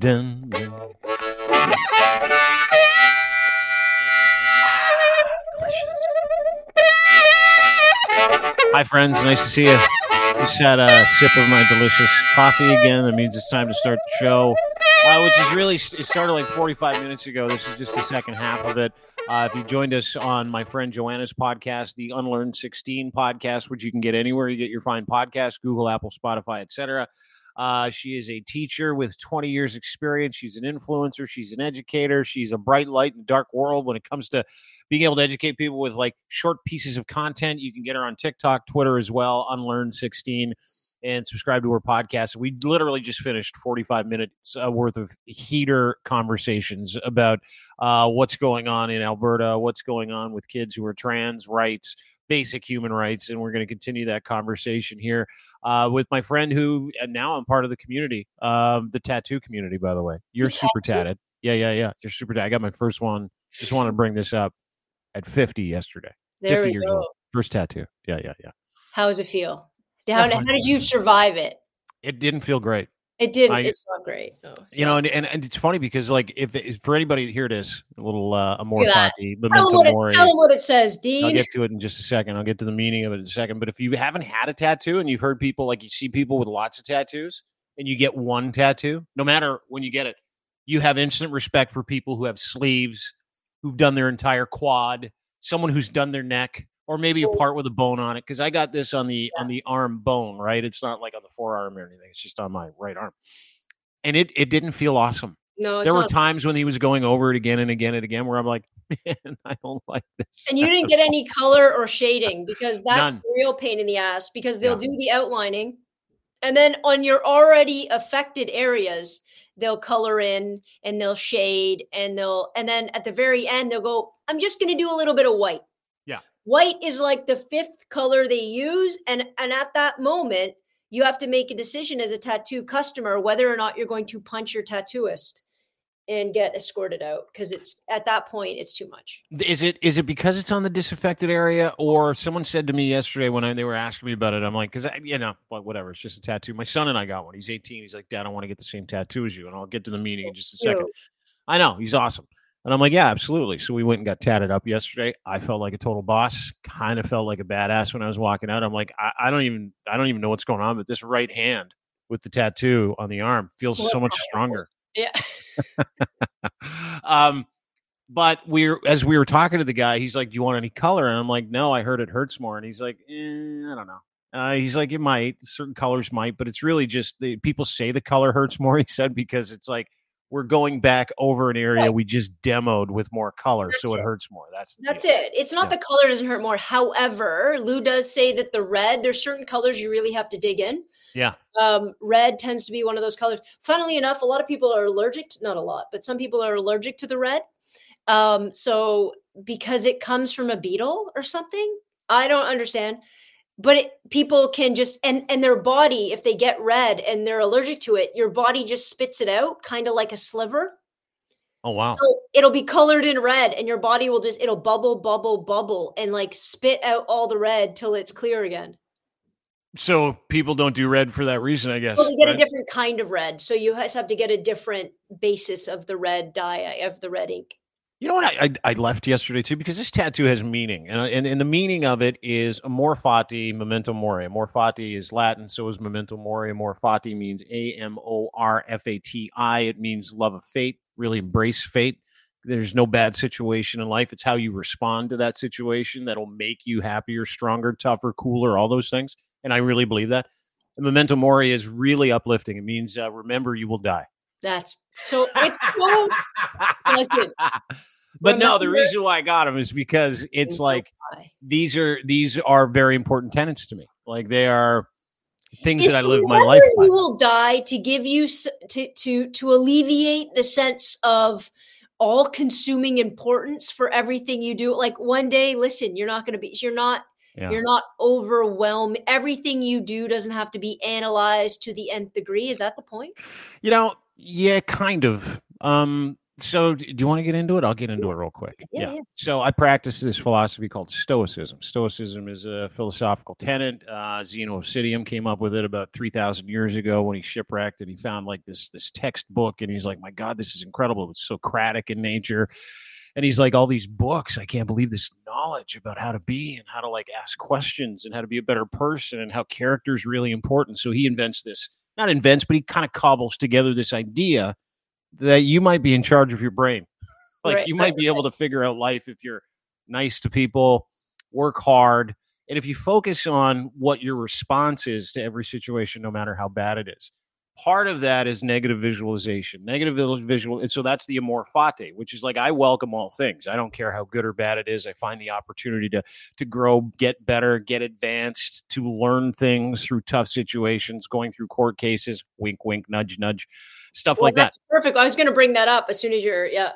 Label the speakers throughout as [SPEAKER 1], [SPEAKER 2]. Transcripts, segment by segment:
[SPEAKER 1] dun, dun. Hi, friends. Nice to see you. Just had a sip of my delicious coffee again. That means it's time to start the show, which is really, it started like 45 minutes ago. This is just the second half of it. If you joined us on my friend Joanna's podcast, the Unlearn 16 podcast, which you can get anywhere you get your fine podcasts, Google, Apple, Spotify, etc. She is a teacher with 20 years experience. She's an influencer. She's an educator. She's a bright light in a dark world when it comes to being able to educate people with like short pieces of content. You can get her on TikTok, Twitter as well, Unlearn 16, and subscribe to her podcast. We literally just finished 45 minutes worth of heater conversations about what's going on in Alberta, what's going on with kids who are trans, rights, basic human rights, and we're going to continue that conversation here with my friend who now I'm part of the community, the tattoo community, by the way. You're super tatted. Yeah. You're super tatted. I got my first one. Just want to bring this up at 50 yesterday.
[SPEAKER 2] There
[SPEAKER 1] 50
[SPEAKER 2] we
[SPEAKER 1] years
[SPEAKER 2] go.
[SPEAKER 1] old. First tattoo. Yeah.
[SPEAKER 2] How does it feel? How did you survive it?
[SPEAKER 1] It didn't feel great.
[SPEAKER 2] It didn't. It's not great. Oh,
[SPEAKER 1] you know, and it's funny because like if for anybody here, it is a little amor fati.
[SPEAKER 2] Tell them what it says, Dean.
[SPEAKER 1] I'll get to it in just a second. I'll get to the meaning of it in a second. But if you haven't had a tattoo and you've heard people, like you see people with lots of tattoos and you get one tattoo, no matter when you get it, you have instant respect for people who have sleeves, who've done their entire quad, someone who's done their neck, or maybe a part with a bone on it. Because I got this on the arm bone, right? It's not like on the forearm or anything. It's just on my right arm. And it didn't feel awesome.
[SPEAKER 2] No,
[SPEAKER 1] there were times when he was going over it again and again and again where I'm like, man, I don't like this.
[SPEAKER 2] And you didn't get any color or shading because that's the real pain in the ass because they'll do the outlining. And then on your already affected areas, they'll color in and they'll shade and then at the very end, they'll go, I'm just going to do a little bit of white.
[SPEAKER 1] Yeah.
[SPEAKER 2] White is like the fifth color they use. And at that moment, you have to make a decision as a tattoo customer, whether or not you're going to punch your tattooist and get escorted out. Because it's at that point, it's too much.
[SPEAKER 1] Is it because it's on the disaffected area? Or someone said to me yesterday when they were asking me about it, I'm like, because, whatever, it's just a tattoo. My son and I got one. He's 18. He's like, Dad, I want to get the same tattoo as you. And I'll get to the meeting in just a second. I know. He's awesome. And I'm like, yeah, absolutely. So we went and got tatted up yesterday. I felt like a total boss, kind of felt like a badass when I was walking out. I'm like, I don't even know what's going on, but this right hand with the tattoo on the arm feels so much stronger.
[SPEAKER 2] Yeah.
[SPEAKER 1] But as we were talking to the guy, he's like, do you want any color? And I'm like, no, I heard it hurts more. And he's like, I don't know. He's like, it might, certain colors might, but it's really just people say the color hurts more. He said, because it's like, we're going back over an area we just demoed with more color, so it hurts more. That's
[SPEAKER 2] it. It's not the color doesn't hurt more. However, Lou does say that there's certain colors you really have to dig in.
[SPEAKER 1] Yeah.
[SPEAKER 2] Red tends to be one of those colors. Funnily enough, a lot of people are allergic to, not a lot, but some people are allergic to the red. So because it comes from a beetle or something, I don't understand. But people can just, and their body, if they get red and they're allergic to it, your body just spits it out, kind of like a sliver.
[SPEAKER 1] Oh, wow.
[SPEAKER 2] So it'll be colored in red and your body it'll bubble, and like spit out all the red till it's clear again.
[SPEAKER 1] So people don't do red for that reason, I guess.
[SPEAKER 2] Well, they get a different kind of red. So you have to get a different basis of the red dye, of the red ink.
[SPEAKER 1] You know what I left yesterday too, because this tattoo has meaning, and the meaning of it is amor fati, memento mori. Amor fati is Latin, so is memento mori. Amor fati means AMORFATI. It means love of fate. Really embrace fate. There's no bad situation in life. It's how you respond to that situation that'll make you happier, stronger, tougher, cooler, all those things. And I really believe that. And memento mori is really uplifting. It means remember you will die.
[SPEAKER 2] That's so. It's so. Listen,
[SPEAKER 1] but no, the reason why I got them is because it's like these are very important tenets to me. Like they are things that I live my life by.
[SPEAKER 2] You will die to give you to alleviate the sense of all-consuming importance for everything you do. Like one day, listen, you're not overwhelmed. Everything you do doesn't have to be analyzed to the nth degree. Is that the point?
[SPEAKER 1] Yeah, kind of. So do you want to get into it? I'll get into it real quick.
[SPEAKER 2] Yeah.
[SPEAKER 1] So I practice this philosophy called Stoicism. Stoicism is a philosophical tenet. Zeno of Citium came up with it about 3,000 years ago when he shipwrecked, and he found like this textbook, and he's like, my God, this is incredible. It's Socratic in nature. And he's like, all these books, I can't believe this knowledge about how to be and how to like ask questions and how to be a better person and how character is really important. So he invents this, not invents, but he kind of cobbles together this idea that you might be in charge of your brain. Like you might be able to figure out life if you're nice to people, work hard. And if you focus on what your response is to every situation, no matter how bad it is. Part of that is negative visualization, and so that's the amor fati, which is like, I welcome all things. I don't care how good or bad it is. I find the opportunity to grow, get better, get advanced, to learn things through tough situations, going through court cases, wink, wink, nudge, nudge, stuff like that.
[SPEAKER 2] That's perfect. I was going to bring that up as soon as you're,
[SPEAKER 1] Yeah.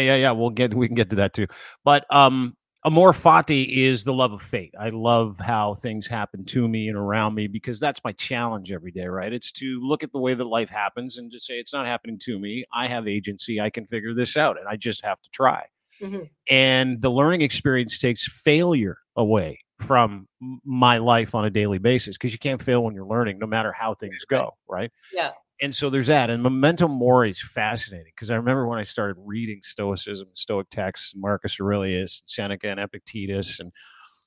[SPEAKER 1] We can get to that too. But amor fati is the love of fate. I love how things happen to me and around me because that's my challenge every day, right? It's to look at the way that life happens and just say, it's not happening to me. I have agency. I can figure this out, and I just have to try. Mm-hmm. And the learning experience takes failure away from my life on a daily basis because you can't fail when you're learning, no matter how things go, right?
[SPEAKER 2] Yeah.
[SPEAKER 1] And so there's that. And Memento Mori is fascinating because I remember when I started reading Stoicism, Stoic texts, Marcus Aurelius, Seneca, and Epictetus, and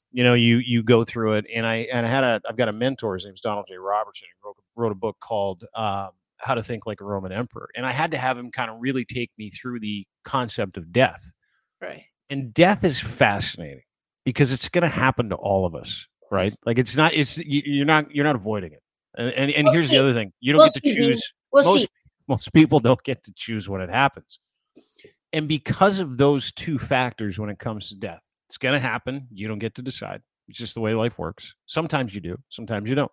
[SPEAKER 1] you go through it. And I've got a mentor. His name's Donald J. Robertson. He wrote a book called How to Think Like a Roman Emperor. And I had to have him kind of really take me through the concept of death.
[SPEAKER 2] Right.
[SPEAKER 1] And death is fascinating because it's going to happen to all of us, right? Like you're not avoiding it. And here's the other thing. You don't get to choose. Most people don't get to choose when it happens. And because of those two factors when it comes to death, it's going to happen. You don't get to decide. It's just the way life works. Sometimes you do. Sometimes you don't.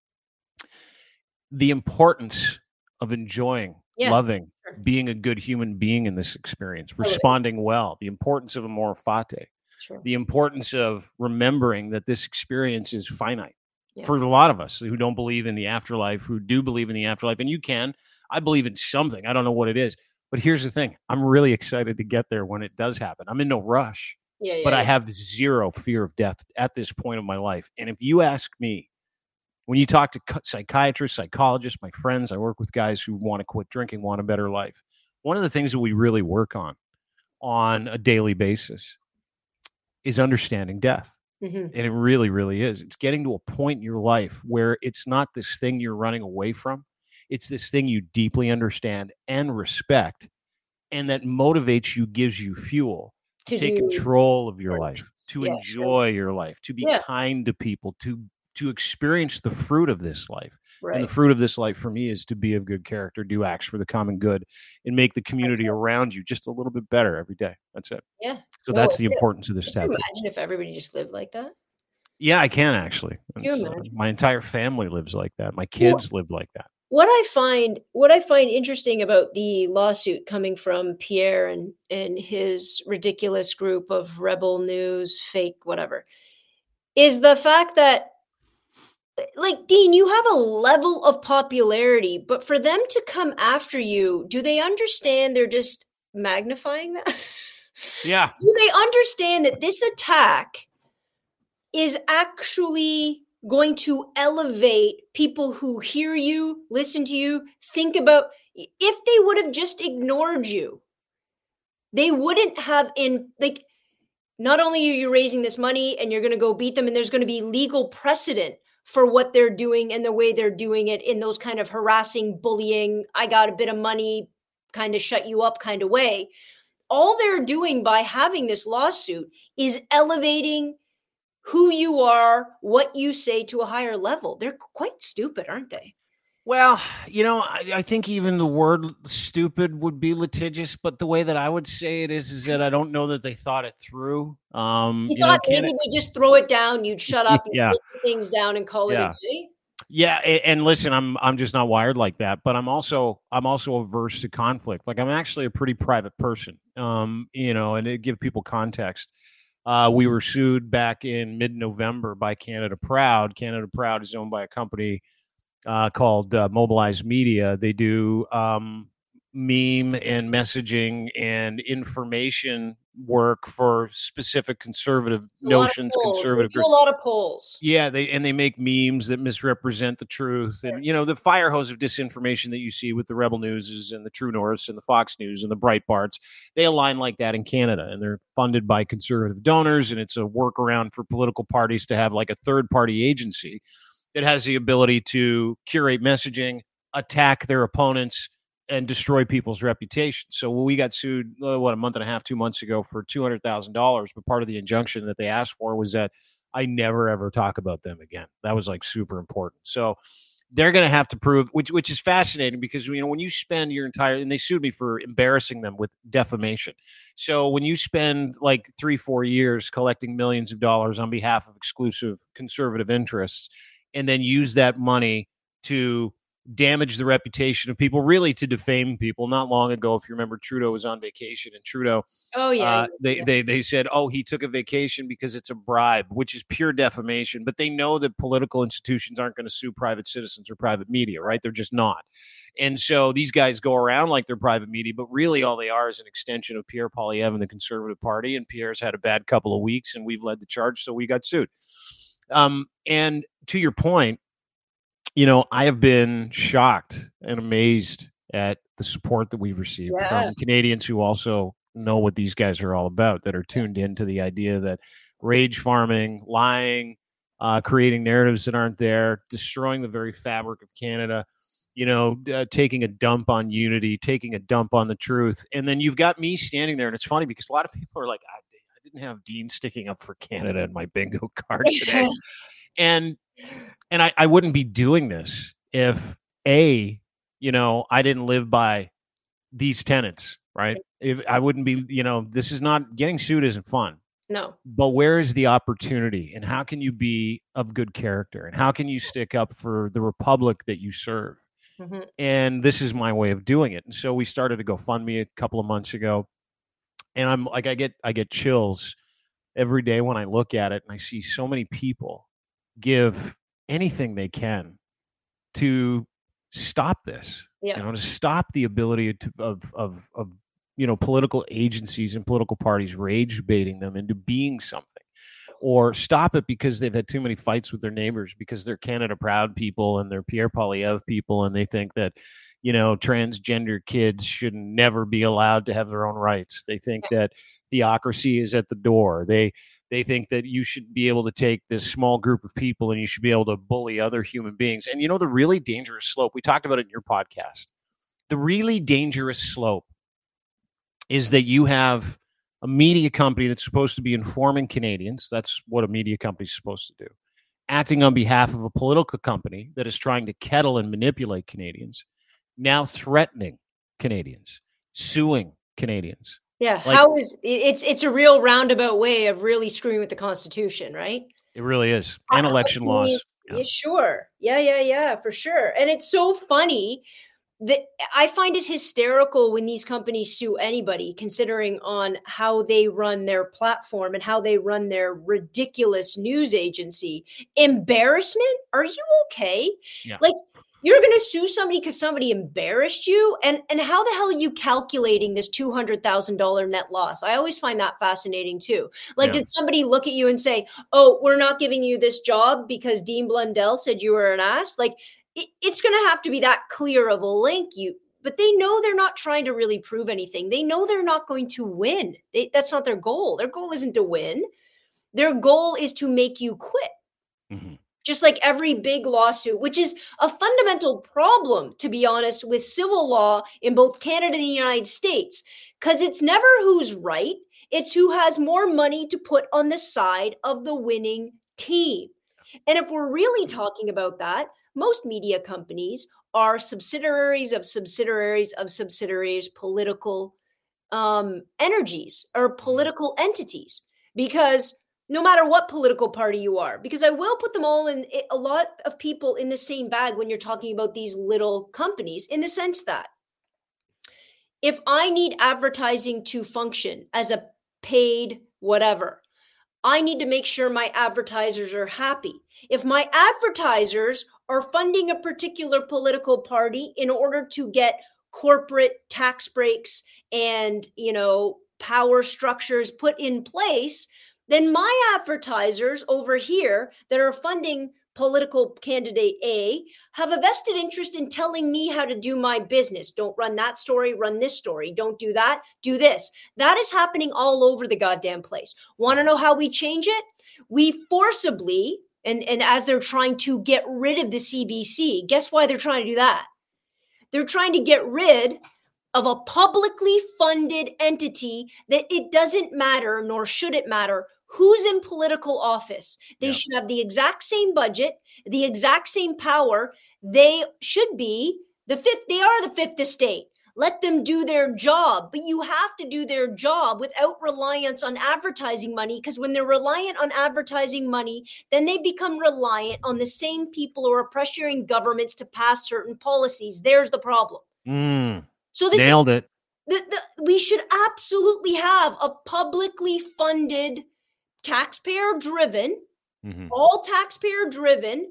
[SPEAKER 1] The importance of enjoying, loving, being a good human being in this experience, responding well, the importance of amor fati, the importance of remembering that this experience is finite. For a lot of us who don't believe in the afterlife, who do believe in the afterlife, and I believe in something. I don't know what it is. But here's the thing. I'm really excited to get there when it does happen. I'm in no rush. But I have zero fear of death at this point of my life. And if you ask me, when you talk to psychiatrists, psychologists, my friends, I work with guys who want to quit drinking, want a better life. One of the things that we really work on a daily basis is understanding death. Mm-hmm. And it really, really is. It's getting to a point in your life where it's not this thing you're running away from. It's this thing you deeply understand and respect, and that motivates you, gives you fuel to take control of your life, to enjoy your life, to be kind to people, to experience the fruit of this life. Right. And the fruit of this life for me is to be of good character, do acts for the common good, and make the community around you just a little bit better every day. That's it.
[SPEAKER 2] Yeah.
[SPEAKER 1] So that's the importance of this tattoo.
[SPEAKER 2] Imagine if everybody just lived like that.
[SPEAKER 1] Yeah, I can actually. My entire family lives like that. My kids live like that.
[SPEAKER 2] What I find interesting about the lawsuit coming from Pierre and his ridiculous group of Rebel News, fake whatever, is the fact that, like, Dean, you have a level of popularity, but for them to come after you, do they understand they're just magnifying that?
[SPEAKER 1] Yeah.
[SPEAKER 2] Do they understand that this attack is actually going to elevate people who hear you, listen to you, think about, if they would have just ignored you, they wouldn't have not only are you raising this money and you're going to go beat them, and there's going to be legal precedent for what they're doing and the way they're doing it in those kind of harassing, bullying, I got a bit of money, kind of shut you up kind of way. All they're doing by having this lawsuit is elevating who you are, what you say to a higher level. They're quite stupid, aren't they?
[SPEAKER 1] Well, I think even the word stupid would be litigious, but the way that I would say it is that I don't know that they thought it through.
[SPEAKER 2] You thought maybe they just throw it down, you'd shut up, and take things down and call it a day?
[SPEAKER 1] Yeah, and listen, I'm just not wired like that, but I'm also averse to conflict. Like, I'm actually a pretty private person, and to give people context. We were sued back in mid-November by Canada Proud. Canada Proud is owned by a company called Mobilize Media. They do meme and messaging and information work for specific conservative notions, conservative
[SPEAKER 2] They do
[SPEAKER 1] groups.
[SPEAKER 2] a lot of polls.
[SPEAKER 1] Yeah, they make memes that misrepresent the truth, and the fire hose of disinformation that you see with the Rebel Newses and the True Norths and the Fox News and the Breitbarts, they align like that in Canada, and they're funded by conservative donors, and it's a workaround for political parties to have like a third-party agency that has the ability to curate messaging, attack their opponents, and destroy people's reputation. So we got sued, a month and a half, 2 months ago for $200,000, but part of the injunction that they asked for was that I never ever talk about them again. That was like super important. So they're going to have to prove, which is fascinating because when you spend your entire, and they sued me for embarrassing them with defamation. So when you spend like 3-4 years collecting millions of dollars on behalf of exclusive conservative interests, and then use that money to damage the reputation of people, really to defame people. Not long ago, if you remember, Trudeau was on vacation, and Trudeau, they said, oh, he took a vacation because it's a bribe, which is pure defamation. But they know that political institutions aren't going to sue private citizens or private media, right? They're just not. And so these guys go around like they're private media, but really all they are is an extension of Pierre Poilievre and the Conservative Party. And Pierre's had a bad couple of weeks, and we've led the charge, so we got sued. And to your point, I have been shocked and amazed at the support that we've received from Canadians who also know what these guys are all about, that are tuned into the idea that rage farming, lying, creating narratives that aren't there, destroying the very fabric of Canada, taking a dump on unity, taking a dump on the truth. And then you've got me standing there, and it's funny because a lot of people are like, I didn't have Dean sticking up for Canada in my bingo card today. And I wouldn't be doing this if I didn't live by these tenets, right? If I wouldn't be, this is not, getting sued isn't fun.
[SPEAKER 2] No.
[SPEAKER 1] But where is the opportunity, and how can you be of good character, and how can you stick up for the republic that you serve? Mm-hmm. And this is my way of doing it. And so we started a GoFundMe a couple of months ago, and I'm like, I get chills every day when I look at it, and I see so many people give anything they can to stop this, to stop the ability of political agencies and political parties rage baiting them into being something, or stop it because they've had too many fights with their neighbors because they're Canada proud people and they're Pierre Poilievre people, and they think that transgender kids should never be allowed to have their own rights. They think that theocracy is at the door. They think that you should be able to take this small group of people and you should be able to bully other human beings. And the really dangerous slope, we talked about it in your podcast, the really dangerous slope is that you have a media company that's supposed to be informing Canadians. That's what a media company is supposed to do. Acting on behalf of a political company that is trying to kettle and manipulate Canadians, now threatening Canadians, suing Canadians.
[SPEAKER 2] Yeah, it's a real roundabout way of really screwing with the Constitution, right?
[SPEAKER 1] It really is. And election laws.
[SPEAKER 2] Yeah, sure. Yeah, for sure. And it's so funny that I find it hysterical when these companies sue anybody, considering on how they run their platform and how they run their ridiculous news agency. Embarrassment? Are you okay? Yeah. Like, you're going to sue somebody because somebody embarrassed you? And how the hell are you calculating this $200,000 net loss? I always find that fascinating too. Like, did somebody look at you and say, oh, we're not giving you this job because Dean Blundell said you were an ass? Like, it's going to have to be that clear of a link. But they know they're not trying to really prove anything. They know they're not going to win. That's not their goal. Their goal isn't to win. Their goal is to make you quit. Mm-hmm. Just like every big lawsuit, which is a fundamental problem, to be honest, with civil law in both Canada and the United States, because it's never who's right. It's who has more money to put on the side of the winning team. And if we're really talking about that, most media companies are subsidiaries of subsidiaries of subsidiaries, political energies or political entities, because no matter what political party you are, because I will put them all in, a lot of people in the same bag when you're talking about these little companies, in the sense that if I need advertising to function as a paid whatever, I need to make sure my advertisers are happy. If my advertisers are funding a particular political party in order to get corporate tax breaks and, power structures put in place, then my advertisers over here that are funding political candidate A have a vested interest in telling me how to do my business. Don't run that story, run this story. Don't do that, do this. That is happening all over the goddamn place. Want to know how we change it? We forcibly, and as they're trying to get rid of the CBC, guess why they're trying to do that? They're trying to get rid of a publicly funded entity that it doesn't matter, nor should it matter, who's in political office. They should have the exact same budget, the exact same power. They should be the fifth. They are the fifth estate. Let them do their job. But you have to do their job without reliance on advertising money, because when they're reliant on advertising money, then they become reliant on the same people who are pressuring governments to pass certain policies. There's the problem. So this
[SPEAKER 1] nailed it.
[SPEAKER 2] We should absolutely have a publicly funded, taxpayer-driven, all taxpayer-driven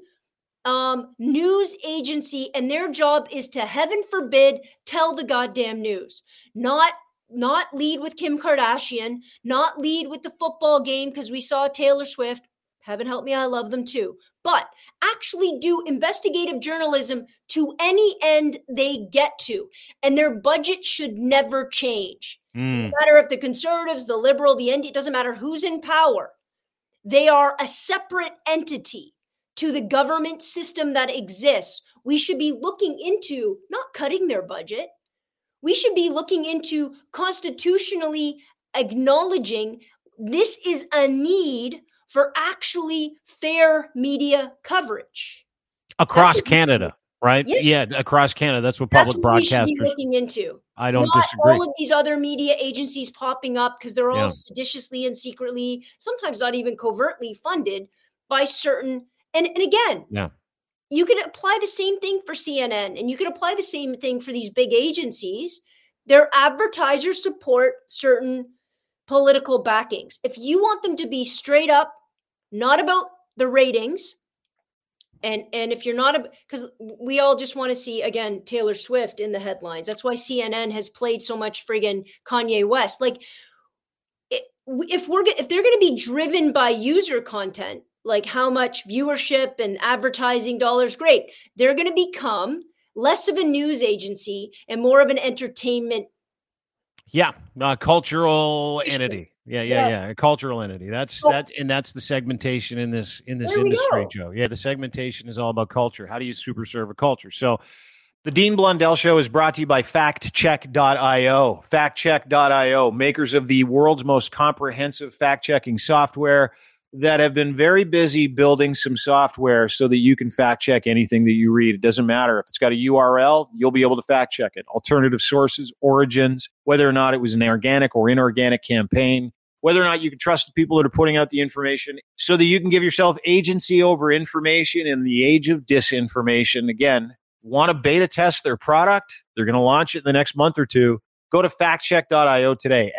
[SPEAKER 2] news agency, and their job is to, heaven forbid, tell the goddamn news. Not lead with Kim Kardashian, not lead with the football game because we saw Taylor Swift. Heaven help me, I love them too. But actually do investigative journalism to any end they get to. And their budget should never change. No matter if the conservatives, the liberal, the ND, it doesn't matter who's in power. They are a separate entity to the government system that exists. We should be looking into not cutting their budget. We should be looking into constitutionally acknowledging this is a need for actually fair media coverage
[SPEAKER 1] across Canada, right?
[SPEAKER 2] Yes.
[SPEAKER 1] Yeah, across Canada. That's what public broadcasters
[SPEAKER 2] we should be looking into.
[SPEAKER 1] I don't
[SPEAKER 2] Not
[SPEAKER 1] disagree.
[SPEAKER 2] all of these other media agencies popping up because they're all seditiously and secretly, sometimes not even covertly funded by certain. And again, you could apply the same thing for CNN, and you could apply the same thing for these big agencies. Their advertisers support certain political backings. If you want them to be straight up, not about the ratings, and if you're not, because we all just want to see, again, Taylor Swift in the headlines. That's why CNN has played so much friggin' Kanye West. Like, if they're going to be driven by user content, like how much viewership and advertising dollars, great. They're going to become less of a news agency and more of an entertainment.
[SPEAKER 1] Cultural entity. A cultural entity. That's the segmentation in this industry, Joe. Yeah, the segmentation is all about culture. How do you super serve a culture? So the Dean Blundell Show is brought to you by factcheck.io. Factcheck.io, makers of the world's most comprehensive fact-checking software, that have been very busy building some software so that you can fact check anything that you read. It doesn't matter. If it's got a URL, you'll be able to fact check it. Alternative sources, origins, whether or not it was an organic or inorganic campaign, whether or not you can trust the people that are putting out the information so that you can give yourself agency over information in the age of disinformation. Again, want to beta test their product? They're going to launch it in the next month or two. Go to factcheck.io today.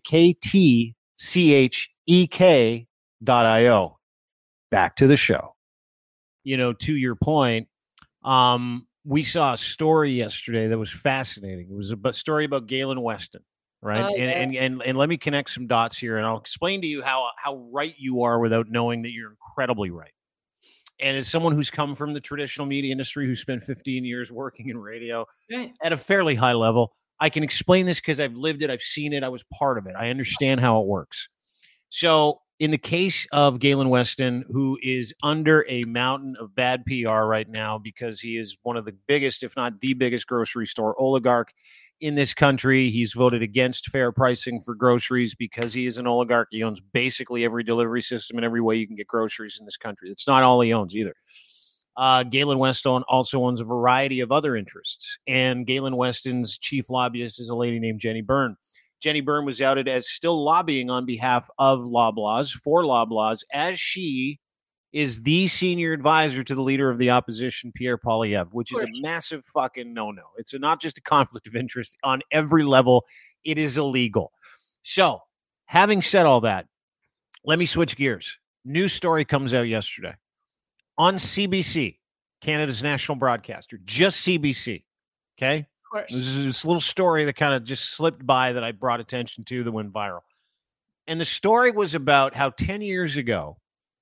[SPEAKER 1] FAKTCHEK.io. Back to the show. To your point, we saw a story yesterday that was fascinating. It was a story about Galen Weston, right? And let me connect some dots here, and I'll explain to you how right you are without knowing that you're incredibly right. And as someone who's come from the traditional media industry, who spent 15 years working in radio at a fairly high level, I can explain this because I've lived it, I've seen it, I was part of it. I understand how it works. So in the case of Galen Weston, who is under a mountain of bad PR right now because he is one of the biggest, if not the biggest, grocery store oligarch in this country. He's voted against fair pricing for groceries because he is an oligarch. He owns basically every delivery system and every way you can get groceries in this country. It's not all he owns either. Galen Weston also owns a variety of other interests. And Galen Weston's chief lobbyist is a lady named Jenny Byrne. Jenny Byrne was outed as still lobbying on behalf of Loblaws, for Loblaws, as she is the senior advisor to the leader of the opposition, Pierre Poilievre, which is a massive fucking no-no. It's not just a conflict of interest on every level. It is illegal. So, having said all that, let me switch gears. News story comes out yesterday on CBC, Canada's national broadcaster, just CBC, okay?
[SPEAKER 2] course.
[SPEAKER 1] This is this little story that kind of just slipped by that I brought attention to that went viral. And the story was about how 10 years ago,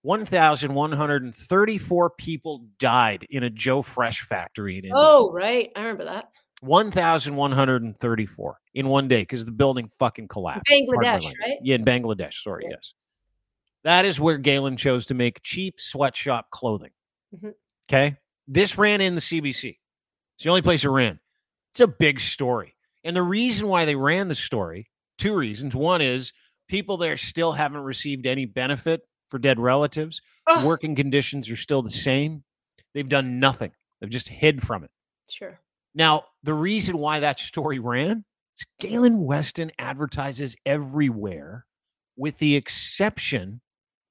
[SPEAKER 1] 1,134 people died in a Joe Fresh factory in India.
[SPEAKER 2] Oh, right. I remember that.
[SPEAKER 1] 1,134 in one day because the building fucking collapsed.
[SPEAKER 2] Bangladesh, right?
[SPEAKER 1] Yeah, in Bangladesh. Sorry,
[SPEAKER 2] Yeah.
[SPEAKER 1] yes. That is where Galen chose to make cheap sweatshop clothing.
[SPEAKER 2] Mhm.
[SPEAKER 1] Okay? This ran in the CBC. It's the only place it ran. It's a big story. And the reason why they ran the story, two reasons. One is people there still haven't received any benefit for dead relatives.
[SPEAKER 2] Oh,
[SPEAKER 1] Working conditions are still the same. They've done nothing. They've just hid from it.
[SPEAKER 2] sure.
[SPEAKER 1] Now, the reason why that story ran is Galen Weston advertises everywhere with the exception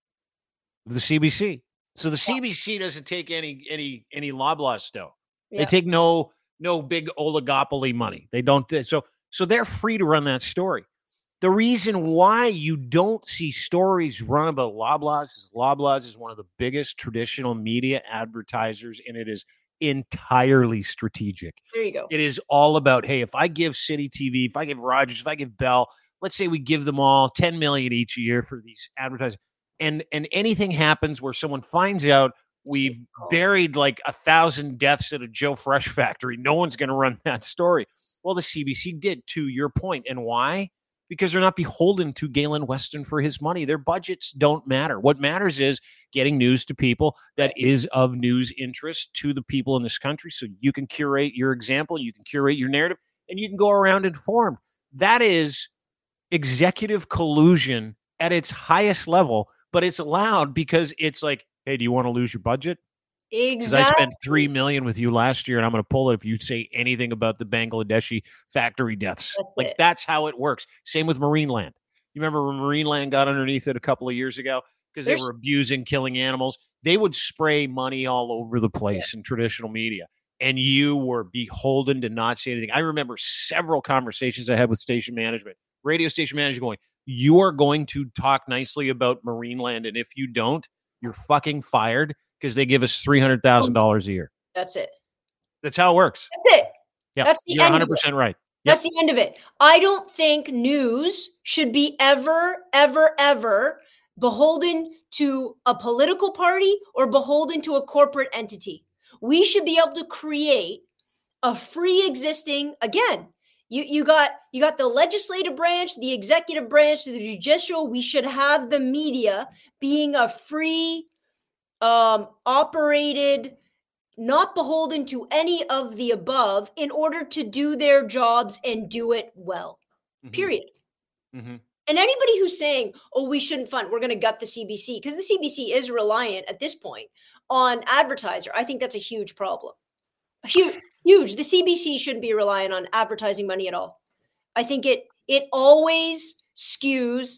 [SPEAKER 1] of the CBC. So the CBC doesn't take any Loblaws dough.
[SPEAKER 2] Yeah.
[SPEAKER 1] They take no big oligopoly money. They don't. So they're free to run that story. The reason why you don't see stories run about Loblaws is one of the biggest traditional media advertisers, and it is entirely strategic.
[SPEAKER 2] There you go.
[SPEAKER 1] It is all about, hey, if I give City TV, if I give Rogers, if I give Bell, let's say we give them all $10 million each year for these advertising, and anything happens where someone finds out we've buried like 1,000 deaths at a Joe Fresh factory, no one's going to run that story. Well, the CBC did, to your point. And why? Because they're not beholden to Galen Weston for his money. Their budgets don't matter. What matters is getting news to people that is of news interest to the people in this country. So you can curate your example, you can curate your narrative, and you can go around informed. That is executive collusion at its highest level, but it's allowed because it's like, hey, do you want to lose your budget? Because I
[SPEAKER 2] Exactly.
[SPEAKER 1] spent $3 million with you last year, and I'm going to pull it if you say anything about the Bangladeshi factory deaths.
[SPEAKER 2] That's it.
[SPEAKER 1] That's how it works. Same with Marineland. You remember when Marineland got underneath it a couple of years ago because they were abusing, killing animals? They would spray money all over the place in traditional media, and you were beholden to not say anything. I remember several conversations I had with station management, radio station manager going, you are going to talk nicely about Marineland, and if you don't, you're fucking fired. Because they give us $300,000 a year.
[SPEAKER 2] That's it.
[SPEAKER 1] That's how it works.
[SPEAKER 2] That's it.
[SPEAKER 1] Yeah,
[SPEAKER 2] That's the
[SPEAKER 1] you're
[SPEAKER 2] end
[SPEAKER 1] 100% right. Yep.
[SPEAKER 2] That's the end of it. I don't think news should be ever beholden to a political party or beholden to a corporate entity. We should be able to create a free existing, again, you got the legislative branch, the executive branch, the judicial. We should have the media being a free operated, not beholden to any of the above in order to do their jobs and do it well, period. And anybody who's saying, oh, we shouldn't fund, we're going to gut the CBC, because the CBC is reliant at this point on advertiser. I think that's a huge problem. Huge. The CBC shouldn't be reliant on advertising money at all. I think it always skews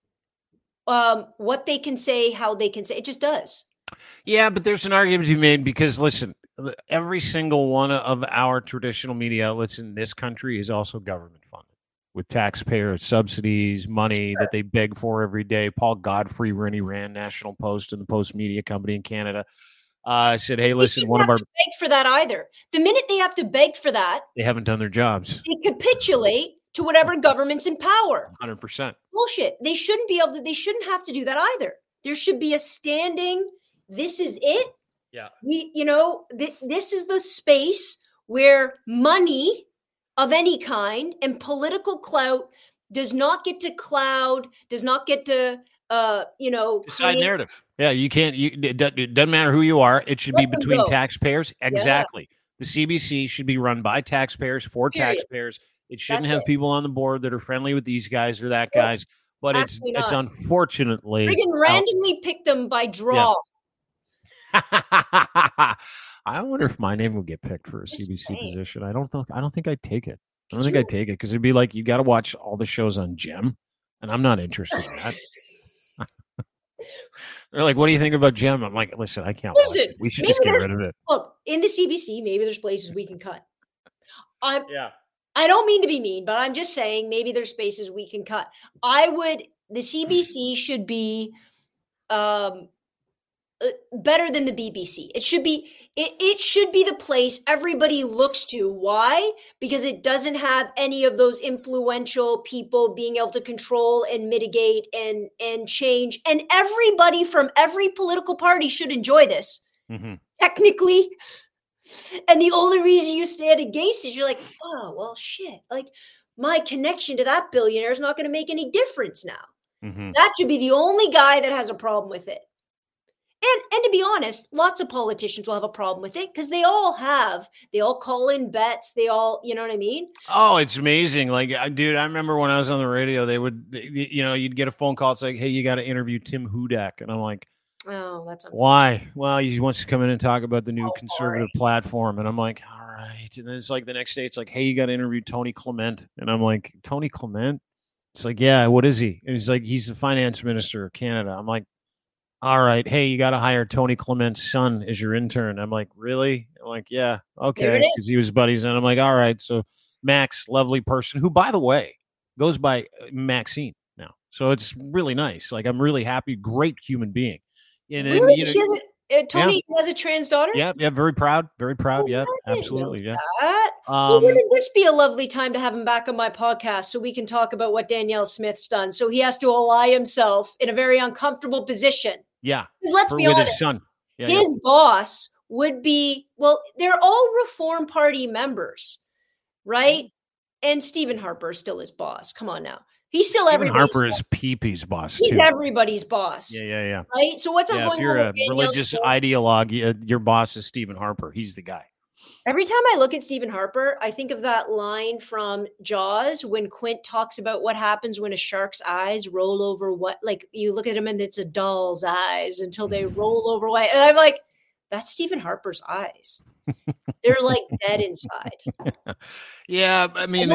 [SPEAKER 2] what they can say, how they can say. It just does.
[SPEAKER 1] Yeah, but there's an argument to be made because, listen, every single one of our traditional media outlets in this country is also government funded with taxpayer subsidies, money that they beg for every day. Paul Godfrey, when he ran National Post and the Post Media Company in Canada, said, hey, listen, one of our...
[SPEAKER 2] beg for that either. The minute they have to beg for that,
[SPEAKER 1] they haven't done their jobs.
[SPEAKER 2] They capitulate to whatever government's in power.
[SPEAKER 1] 100%.
[SPEAKER 2] Bullshit. They shouldn't be able to, they shouldn't have to do that either. There should be a standing, this is it.
[SPEAKER 1] Yeah.
[SPEAKER 2] This is the space where money of any kind and political clout does not get to cloud, does not get to,
[SPEAKER 1] decide narrative. Yeah, you can't, it doesn't matter who you are. It should be between taxpayers. Exactly. Yeah. The CBC should be run by taxpayers for taxpayers. It shouldn't have people on the board that are friendly with these guys or that guys. But it's unfortunately
[SPEAKER 2] friggin' randomly pick them by draw.
[SPEAKER 1] Yeah. I wonder if my name will get picked for a CBC position. I don't think I'd take it. I don't think I'd take it because it'd be like you got to watch all the shows on Gem, and I'm not interested in that. They're like, "What do you think about Gem?" I'm like, "Listen, I can't. Watch it. We should just get rid of it."
[SPEAKER 2] Look, in the CBC, maybe there's places we can cut. I don't mean to be mean, but I'm just saying maybe there's spaces we can cut. The CBC should be better than the BBC. It should be the place everybody looks to. Why? Because it doesn't have any of those influential people being able to control and mitigate and change. And everybody from every political party should enjoy this.
[SPEAKER 1] Mm-hmm.
[SPEAKER 2] Technically. And the only reason you stand against it is you're like, oh, well, shit. Like, my connection to that billionaire is not going to make any difference now.
[SPEAKER 1] Mm-hmm.
[SPEAKER 2] That should be the only guy that has a problem with it. And to be honest, lots of politicians will have a problem with it because they all call in bets. They all, you know what I mean?
[SPEAKER 1] Oh, it's amazing. Like, dude, I remember when I was on the radio, you'd get a phone call. It's like, hey, you got to interview Tim Hudak. And I'm like,
[SPEAKER 2] oh, that's unfair.
[SPEAKER 1] Why? Well, he wants to come in and talk about the new conservative platform. And I'm like, all right. And then it's like the next day, it's like, hey, you got to interview Tony Clement. And I'm like, Tony Clement? It's like, yeah, what is he? And he's like, he's the finance minister of Canada. I'm like, all right, hey, you got to hire Tony Clement's son as your intern. I'm like, really? I'm like, yeah, okay, because he was buddies. And I'm like, all right, so Max, lovely person, who, by the way, goes by Maxine now. So it's really nice. Like, I'm really happy. Great human being. And
[SPEAKER 2] really?
[SPEAKER 1] You know,
[SPEAKER 2] she has Tony has a trans daughter?
[SPEAKER 1] Yeah, very proud. Very proud. Yeah, absolutely. Yeah.
[SPEAKER 2] Well, wouldn't this be a lovely time to have him back on my podcast so we can talk about what Danielle Smith's done? So he has to ally himself in a very uncomfortable position.
[SPEAKER 1] Yeah.
[SPEAKER 2] Because let's be honest,
[SPEAKER 1] his son. Yeah,
[SPEAKER 2] his boss would be, well, they're all Reform Party members, right? And Stephen Harper is still his boss. Come on now. He's still
[SPEAKER 1] everybody's Harper boss. Is Pee-Pee's boss,
[SPEAKER 2] He's
[SPEAKER 1] too.
[SPEAKER 2] everybody's boss.
[SPEAKER 1] Yeah.
[SPEAKER 2] Right? So what's going on with
[SPEAKER 1] If you're a religious ideologue, your boss is Stephen Harper. He's the guy.
[SPEAKER 2] Every time I look at Stephen Harper, I think of that line from Jaws when Quint talks about what happens when a shark's eyes roll over you look at him and it's a doll's eyes until they roll over white. And I'm like, that's Stephen Harper's eyes. They're like dead inside.
[SPEAKER 1] Yeah, I mean,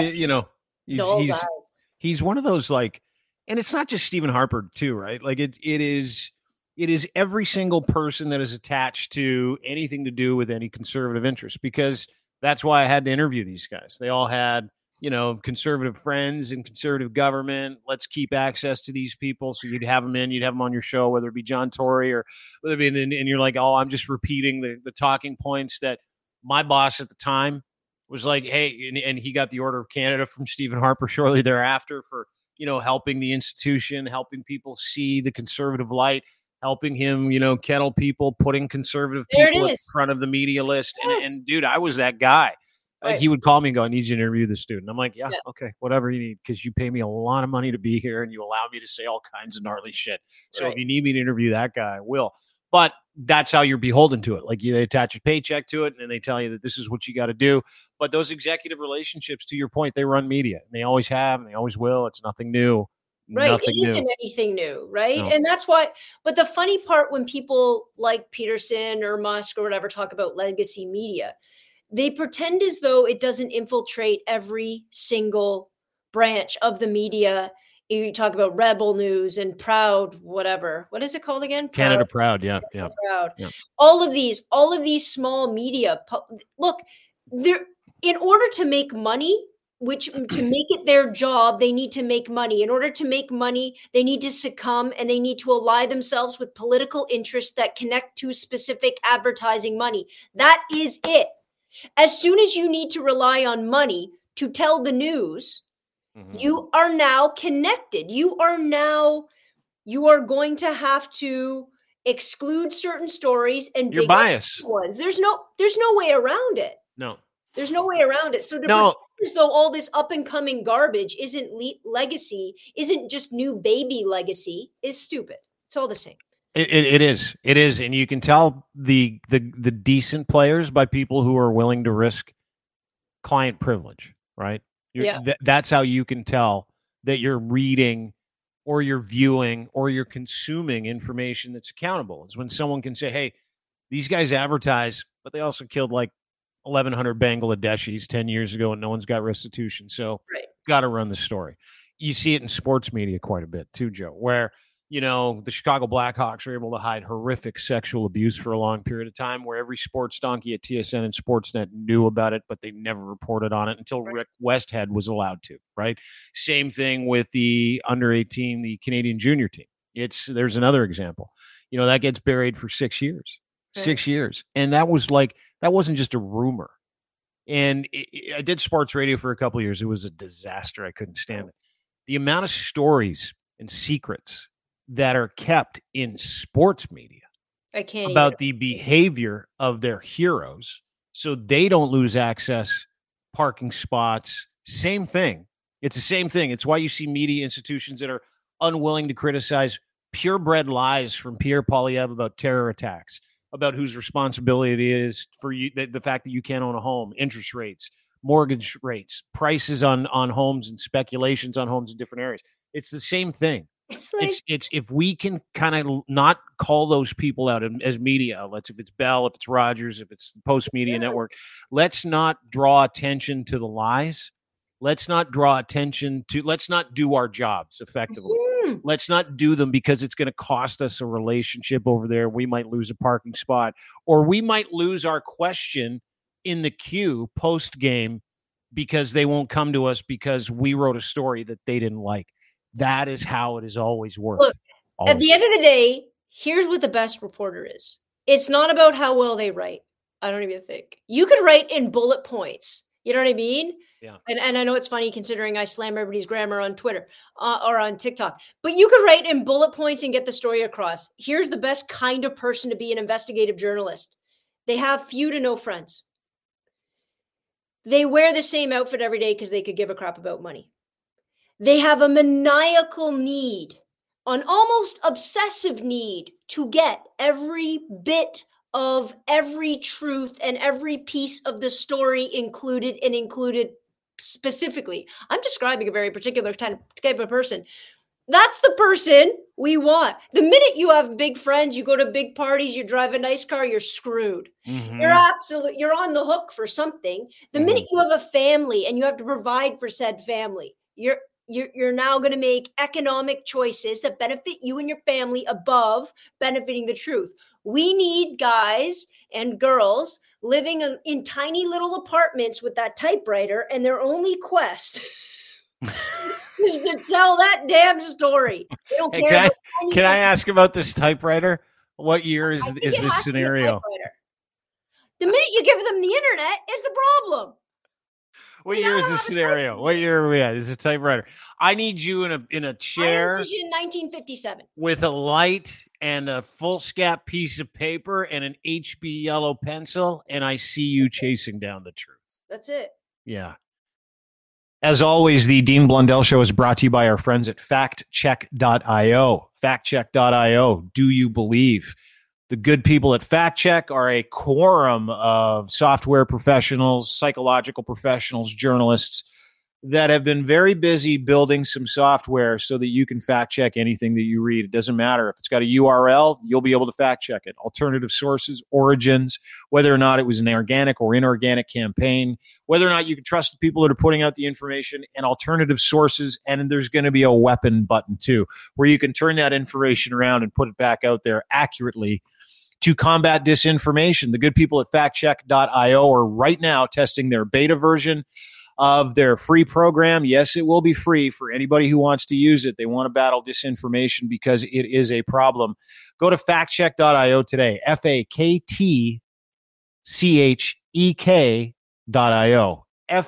[SPEAKER 1] he's one of those and it's not just Stephen Harper too, right? Like it is every single person that is attached to anything to do with any conservative interest, because that's why I had to interview these guys. They all had, conservative friends in conservative government. Let's keep access to these people. So you'd have them on your show, whether it be John Tory or whether it be, and you're like, oh, I'm just repeating the talking points that my boss at the time was like, hey, and he got the Order of Canada from Stephen Harper shortly thereafter for, helping the institution, helping people see the conservative light, helping him, kettle people, putting conservative people in front of the media list.
[SPEAKER 2] Yes.
[SPEAKER 1] And dude, I was that guy. Like he would call me and go, I need you to interview this dude. And I'm like, yeah, okay, whatever you need, because you pay me a lot of money to be here and you allow me to say all kinds of gnarly shit. So if you need me to interview that guy, I will. But that's how you're beholden to it. Like they attach a paycheck to it and then they tell you that this is what you got to do. But those executive relationships, to your point, they run media. And they always have and they always will. It's nothing new.
[SPEAKER 2] Right. It isn't anything new, right?
[SPEAKER 1] No.
[SPEAKER 2] And that's why, but the funny part when people like Peterson or Musk or whatever talk about legacy media, they pretend as though it doesn't infiltrate every single branch of the media. You talk about Rebel News and Proud, whatever. What is it called again?
[SPEAKER 1] Canada Proud. Yeah.
[SPEAKER 2] Proud. Yeah. All of these small media. Look, in order to make money, to make it their job, they need to make money. In order to make money, they need to succumb and they need to ally themselves with political interests that connect to specific advertising money. That is it. As soon as you need to rely on money to tell the news, you are now connected. You are going to have to exclude certain stories and
[SPEAKER 1] your bias
[SPEAKER 2] ones. There's no way around it.
[SPEAKER 1] No.
[SPEAKER 2] There's no way around it. So to pretend as though all this up and coming garbage isn't legacy, isn't just new baby legacy, is stupid. It's all the same.
[SPEAKER 1] It is, and you can tell the decent players by people who are willing to risk client privilege, right? That's how you can tell that you're reading or you're viewing or you're consuming information that's accountable. It's when someone can say, "Hey, these guys advertise, but they also killed like 1,100 Bangladeshis 10 years ago, and no one's got restitution, so got to run the story." You see it in sports media quite a bit too, Joe, where the Chicago Blackhawks are able to hide horrific sexual abuse for a long period of time, where every sports donkey at TSN and Sportsnet knew about it, but they never reported on it until Rick Westhead was allowed to, right? Same thing with the under-18, the Canadian junior team. There's another example. that gets buried for 6 years.
[SPEAKER 2] Right.
[SPEAKER 1] 6 years. And that wasn't just a rumor. And I did sports radio for a couple of years. It was a disaster. I couldn't stand it. The amount of stories and secrets that are kept in sports media about the behavior of their heroes so they don't lose access, parking spots, same thing. It's the same thing. It's why you see media institutions that are unwilling to criticize purebred lies from Pierre Poilievre about terror attacks, about whose responsibility it is for you, the fact that you can't own a home, interest rates, mortgage rates, prices on homes, and speculations on homes in different areas. It's the same thing. It's if we can kind of not call those people out as media outlets, if it's Bell, if it's Rogers, if it's the Post Media Network, let's not draw attention to the lies. Let's not do our jobs effectively. Mm-hmm. Let's not do them because it's going to cost us a relationship over there. We might lose a parking spot, or we might lose our question in the queue post game because they won't come to us because we wrote a story that they didn't like. That is how it has always worked.
[SPEAKER 2] Look, at the end of the day, here's what the best reporter is. It's not about how well they write. I don't even think. You could write in bullet points. You know what I mean?
[SPEAKER 1] Yeah.
[SPEAKER 2] And I know it's funny considering I slam everybody's grammar on Twitter or on TikTok. But you could write in bullet points and get the story across. Here's the best kind of person to be an investigative journalist. They have few to no friends. They wear the same outfit every day because they could give a crap about money. They have a maniacal need, an almost obsessive need to get every bit of every truth and every piece of the story included specifically. I'm describing a very particular type of person. That's the person we want. The minute you have big friends, you go to big parties, you drive a nice car, you're screwed. Mm-hmm. You're on the hook for something. The minute you have a family and you have to provide for said family, you're now going to make economic choices that benefit you and your family above benefiting the truth. We need guys and girls living in tiny little apartments with that typewriter, and their only quest is to tell that damn story. They don't care.
[SPEAKER 1] Can I ask about this typewriter? What year is this scenario?
[SPEAKER 2] The minute you give them the internet, it's a problem.
[SPEAKER 1] What year is this scenario? What year are we at? Is a typewriter? I need you in a chair.
[SPEAKER 2] I need you in 1957
[SPEAKER 1] with a light and a foolscap piece of paper and an HB yellow pencil, and I see you chasing down the truth.
[SPEAKER 2] That's it.
[SPEAKER 1] Yeah. As always, the Dean Blundell Show is brought to you by our friends at factcheck.io. Factcheck.io. Do you believe? The good people at FactCheck are a quorum of software professionals, psychological professionals, journalists that have been very busy building some software so that you can fact check anything that you read. It doesn't matter. If it's got a URL, you'll be able to fact check it. Alternative sources, origins, whether or not it was an organic or inorganic campaign, whether or not you can trust the people that are putting out the information, and alternative sources. And there's going to be a weapon button too, where you can turn that information around and put it back out there accurately to combat disinformation. The good people at factcheck.io are right now testing their beta version of their free program. Yes, it will be free for anybody who wants to use it. They want to battle disinformation because it is a problem. Go to factcheck.io today. factcheck.io.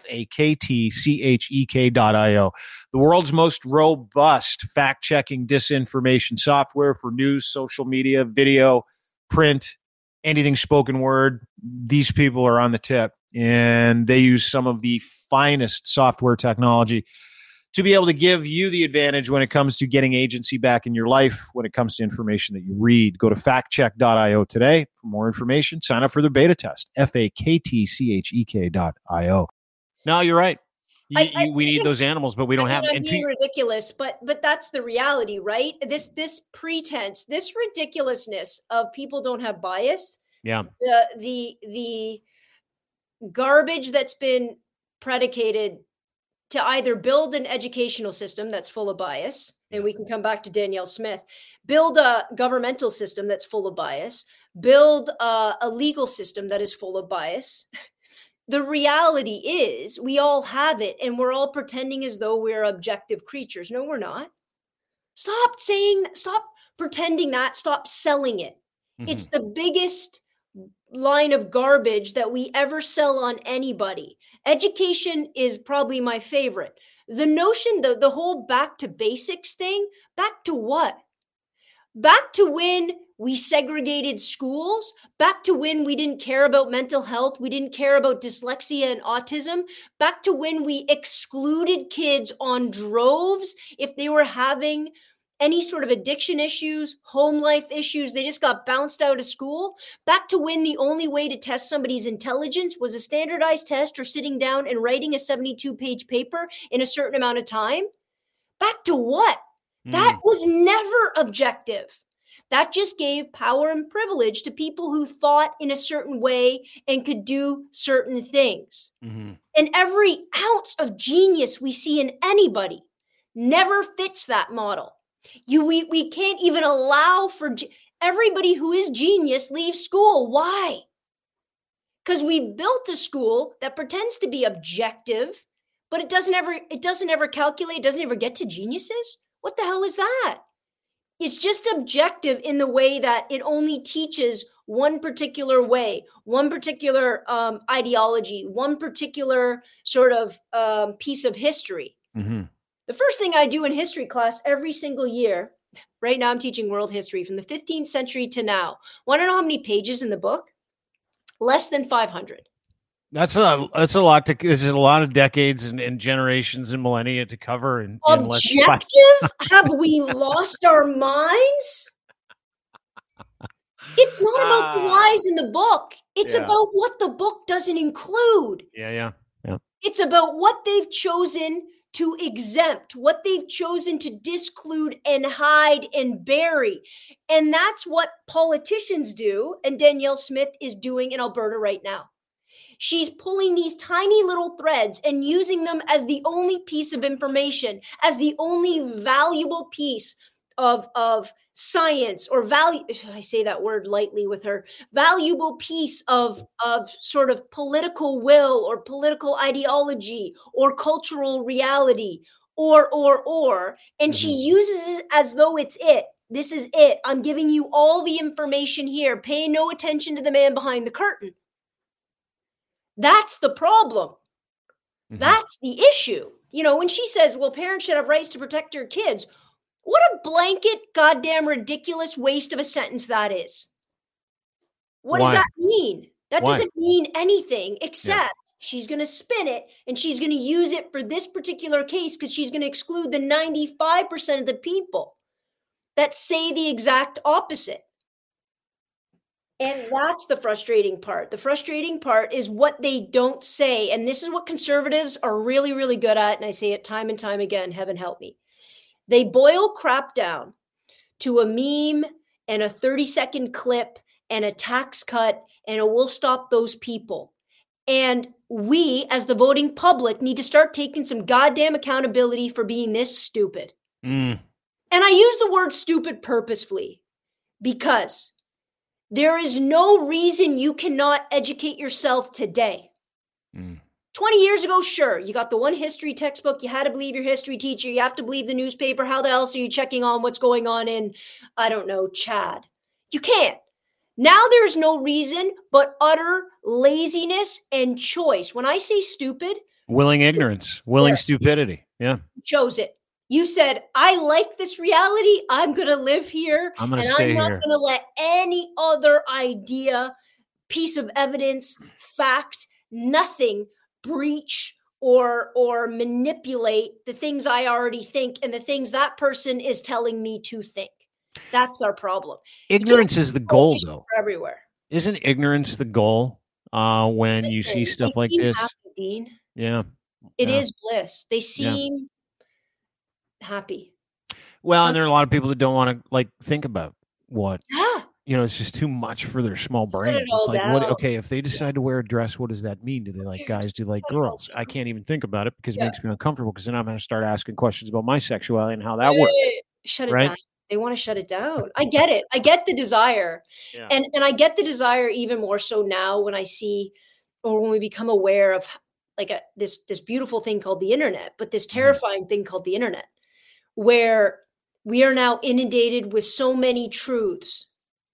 [SPEAKER 1] factcheck.io. The world's most robust fact-checking disinformation software for news, social media, video, print, anything spoken word. These people are on the tip, and they use some of the finest software technology to be able to give you the advantage when it comes to getting agency back in your life, when it comes to information that you read. Go to factcheck.io today for more information. Sign up for the beta test, factcheck.io. No, you're right. We need those animals, but we don't have.
[SPEAKER 2] I'm being ridiculous, but that's the reality, right? This pretense, this ridiculousness of people don't have bias.
[SPEAKER 1] Yeah.
[SPEAKER 2] The garbage that's been predicated to either build an educational system that's full of bias, and we can come back to Danielle Smith, build a governmental system that's full of bias, build a legal system that is full of bias. The reality is we all have it, and we're all pretending as though we're objective creatures. No, we're not. Stop pretending that. Stop selling it.
[SPEAKER 1] Mhm.
[SPEAKER 2] It's the biggest line of garbage that we ever sell on anybody. Education is probably my favorite. The notion, the whole back to basics thing, back to what? Back to when we segregated schools, back to when we didn't care about mental health, we didn't care about dyslexia and autism, back to when we excluded kids on droves if they were having any sort of addiction issues, home life issues, they just got bounced out of school. Back to when the only way to test somebody's intelligence was a standardized test or sitting down and writing a 72-page paper in a certain amount of time. Back to what? That was never objective. That just gave power and privilege to people who thought in a certain way and could do certain things. And every ounce of genius we see in anybody never fits that model. We can't even allow for everybody who is genius leave school. Why? Because we built a school that pretends to be objective, but it doesn't ever calculate, doesn't ever get to geniuses. What the hell is that? It's just objective in the way that it only teaches one particular way, one particular ideology, one particular sort of piece of history. The first thing I do in history class every single year, right now I'm teaching world history from the 15th century to now. Want to know how many pages in the book? Less than 500.
[SPEAKER 1] That's a lot to. There's a lot of decades and generations and millennia to cover. In
[SPEAKER 2] objective? Have we lost our minds? It's not about the lies in the book. It's about what the book doesn't include.
[SPEAKER 1] Yeah.
[SPEAKER 2] It's about what they've chosen to exempt, what they've chosen to disclude and hide and bury. And that's what politicians do. And Danielle Smith is doing in Alberta right now. She's pulling these tiny little threads and using them as the only piece of information, as the only valuable piece of science or value. I say that word lightly with her. Valuable piece of sort of political will or political ideology or cultural reality or. And she uses it as though it's it. This is it. I'm giving you all the information here. Pay no attention to the man behind the curtain. That's the problem. That's the issue. You know, when she says, well, parents should have rights to protect their kids, what a blanket, goddamn ridiculous waste of a sentence that is. What does that mean? That doesn't mean anything except she's going to spin it and she's going to use it for this particular case because she's going to exclude the 95% of the people that say the exact opposite. And that's the frustrating part. The frustrating part is what they don't say. And this is what conservatives are really, really good at. And I say it time and time again, heaven help me. They boil crap down to a meme and a 30-second clip and a tax cut and a we'll stop those people. And we, as the voting public, need to start taking some goddamn accountability for being this stupid. And I use the word stupid purposefully because there is no reason you cannot educate yourself today. 20 years ago, sure, you got the one history textbook. You had to believe your history teacher. You have to believe the newspaper. How the else are you checking on what's going on in, I don't know, Chad? You can't. Now there's no reason but utter laziness and choice. When I say stupid,
[SPEAKER 1] willing ignorance, willing stupidity. Yeah.
[SPEAKER 2] You chose it. You said, I like this reality. I'm going to live here.
[SPEAKER 1] I'm going to stay here. I'm not
[SPEAKER 2] going to let any other idea, piece of evidence, fact, nothing breach or manipulate the things I already think and the things that person is telling me to think. That's our problem.
[SPEAKER 1] Ignorance is the goal, though.
[SPEAKER 2] Everywhere.
[SPEAKER 1] Isn't ignorance the goal when you see stuff like this?
[SPEAKER 2] Happy, Dean.
[SPEAKER 1] Yeah.
[SPEAKER 2] It is bliss. They seem happy.
[SPEAKER 1] Well, and there are a lot of people that don't want to think about what.
[SPEAKER 2] Yeah.
[SPEAKER 1] You know, it's just too much for their small brains. It's like, what? Okay, if they decide to wear a dress, what does that mean? Do they like guys? Do they like girls? I can't even think about it because it makes me uncomfortable because then I'm going to start asking questions about my sexuality and how that works.
[SPEAKER 2] Shut it down. They want to shut it down. I get it. I get the desire. Yeah. And I get the desire even more so now when I see or when we become aware of this beautiful thing called the internet, but this terrifying thing called the internet, where we are now inundated with so many truths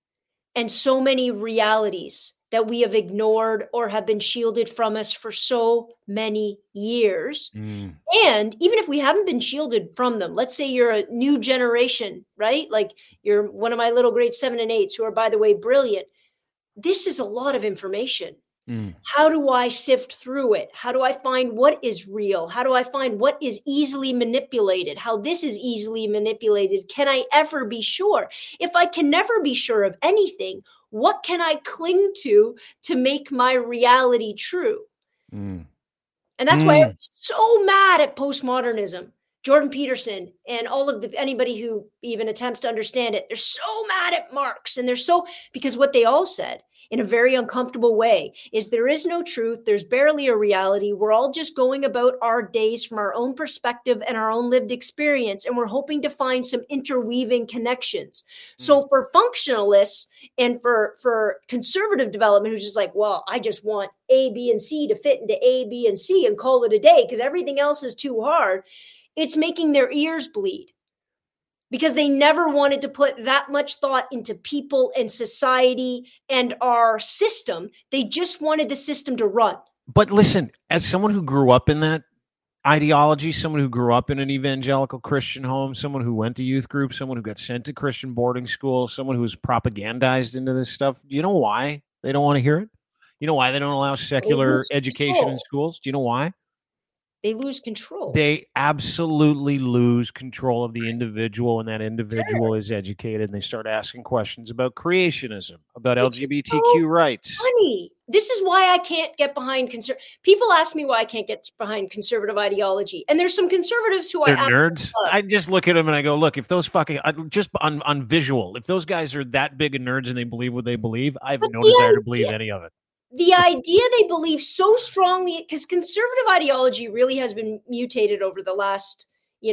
[SPEAKER 2] and so many realities that we have ignored or have been shielded from us for so many years.
[SPEAKER 1] Mm.
[SPEAKER 2] And even if we haven't been shielded from them, let's say you're a new generation, right? Like you're one of my little grade 7 and 8s who are, by the way, brilliant. This is a lot of information.
[SPEAKER 1] Mm.
[SPEAKER 2] How do I sift through it? How do I find what is real? How do I find what is easily manipulated? How this is easily manipulated? Can I ever be sure? If I can never be sure of anything, what can I cling to make my reality true?
[SPEAKER 1] Mm.
[SPEAKER 2] And that's why I'm so mad at postmodernism. Jordan Peterson and all of anybody who even attempts to understand it, they're so mad at Marx. And because what they all said in a very uncomfortable way is there is no truth. There's barely a reality. We're all just going about our days from our own perspective and our own lived experience. And we're hoping to find some interweaving connections. So for functionalists and for conservative development, who's just like, well, I just want A, B, and C to fit into A, B, and C and call it a day because everything else is too hard. It's making their ears bleed because they never wanted to put that much thought into people and society and our system. They just wanted the system to run.
[SPEAKER 1] But listen, as someone who grew up in that ideology, someone who grew up in an evangelical Christian home, someone who went to youth group, someone who got sent to Christian boarding school, someone who was propagandized into this stuff, do you know why they don't want to hear it? You know why they don't allow secular education in schools? Do you know why?
[SPEAKER 2] They lose control.
[SPEAKER 1] They absolutely lose control of the individual, and that individual is educated, and they start asking questions about creationism, about LGBTQ rights.
[SPEAKER 2] Funny. This is why I can't get behind people ask me why I can't get behind conservative ideology. And there's some conservatives who
[SPEAKER 1] they're nerds. I just look at them and I go, look, if those just on visual, if those guys are that big of nerds and they believe what they believe, I have no desire to believe any of it.
[SPEAKER 2] The idea they believe so strongly, because conservative ideology really has been mutated over the last,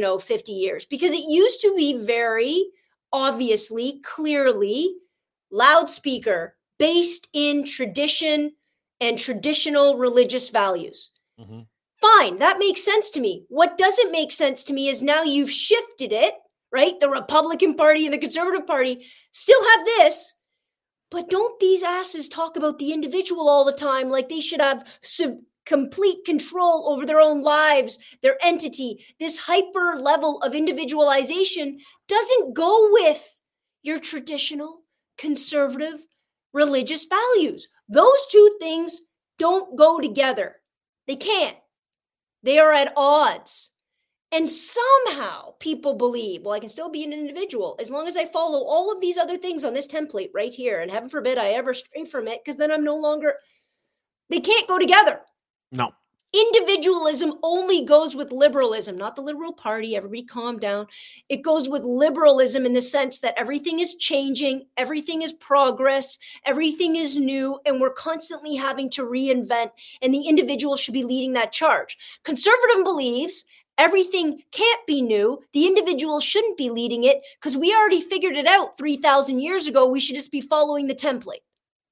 [SPEAKER 2] 50 years, because it used to be very obviously, clearly loudspeaker based in tradition and traditional religious values. Mm-hmm. Fine. That makes sense to me. What doesn't make sense to me is now you've shifted it, right? The Republican Party and the Conservative Party still have this. But don't these asses talk about the individual all the time like they should have complete control over their own lives, their entity? This hyper level of individualization doesn't go with your traditional, conservative, religious values. Those two things don't go together. They can't. They are at odds. And somehow people believe, well, I can still be an individual as long as I follow all of these other things on this template right here. And heaven forbid I ever stray from it, because then I'm no longer, they can't go together.
[SPEAKER 1] No.
[SPEAKER 2] Individualism only goes with liberalism, not the liberal party. Everybody calm down. It goes with liberalism in the sense that everything is changing, everything is progress, everything is new, and we're constantly having to reinvent, and the individual should be leading that charge. Conservative believes everything can't be new. The individual shouldn't be leading it because we already figured it out 3,000 years ago. We should just be following the template.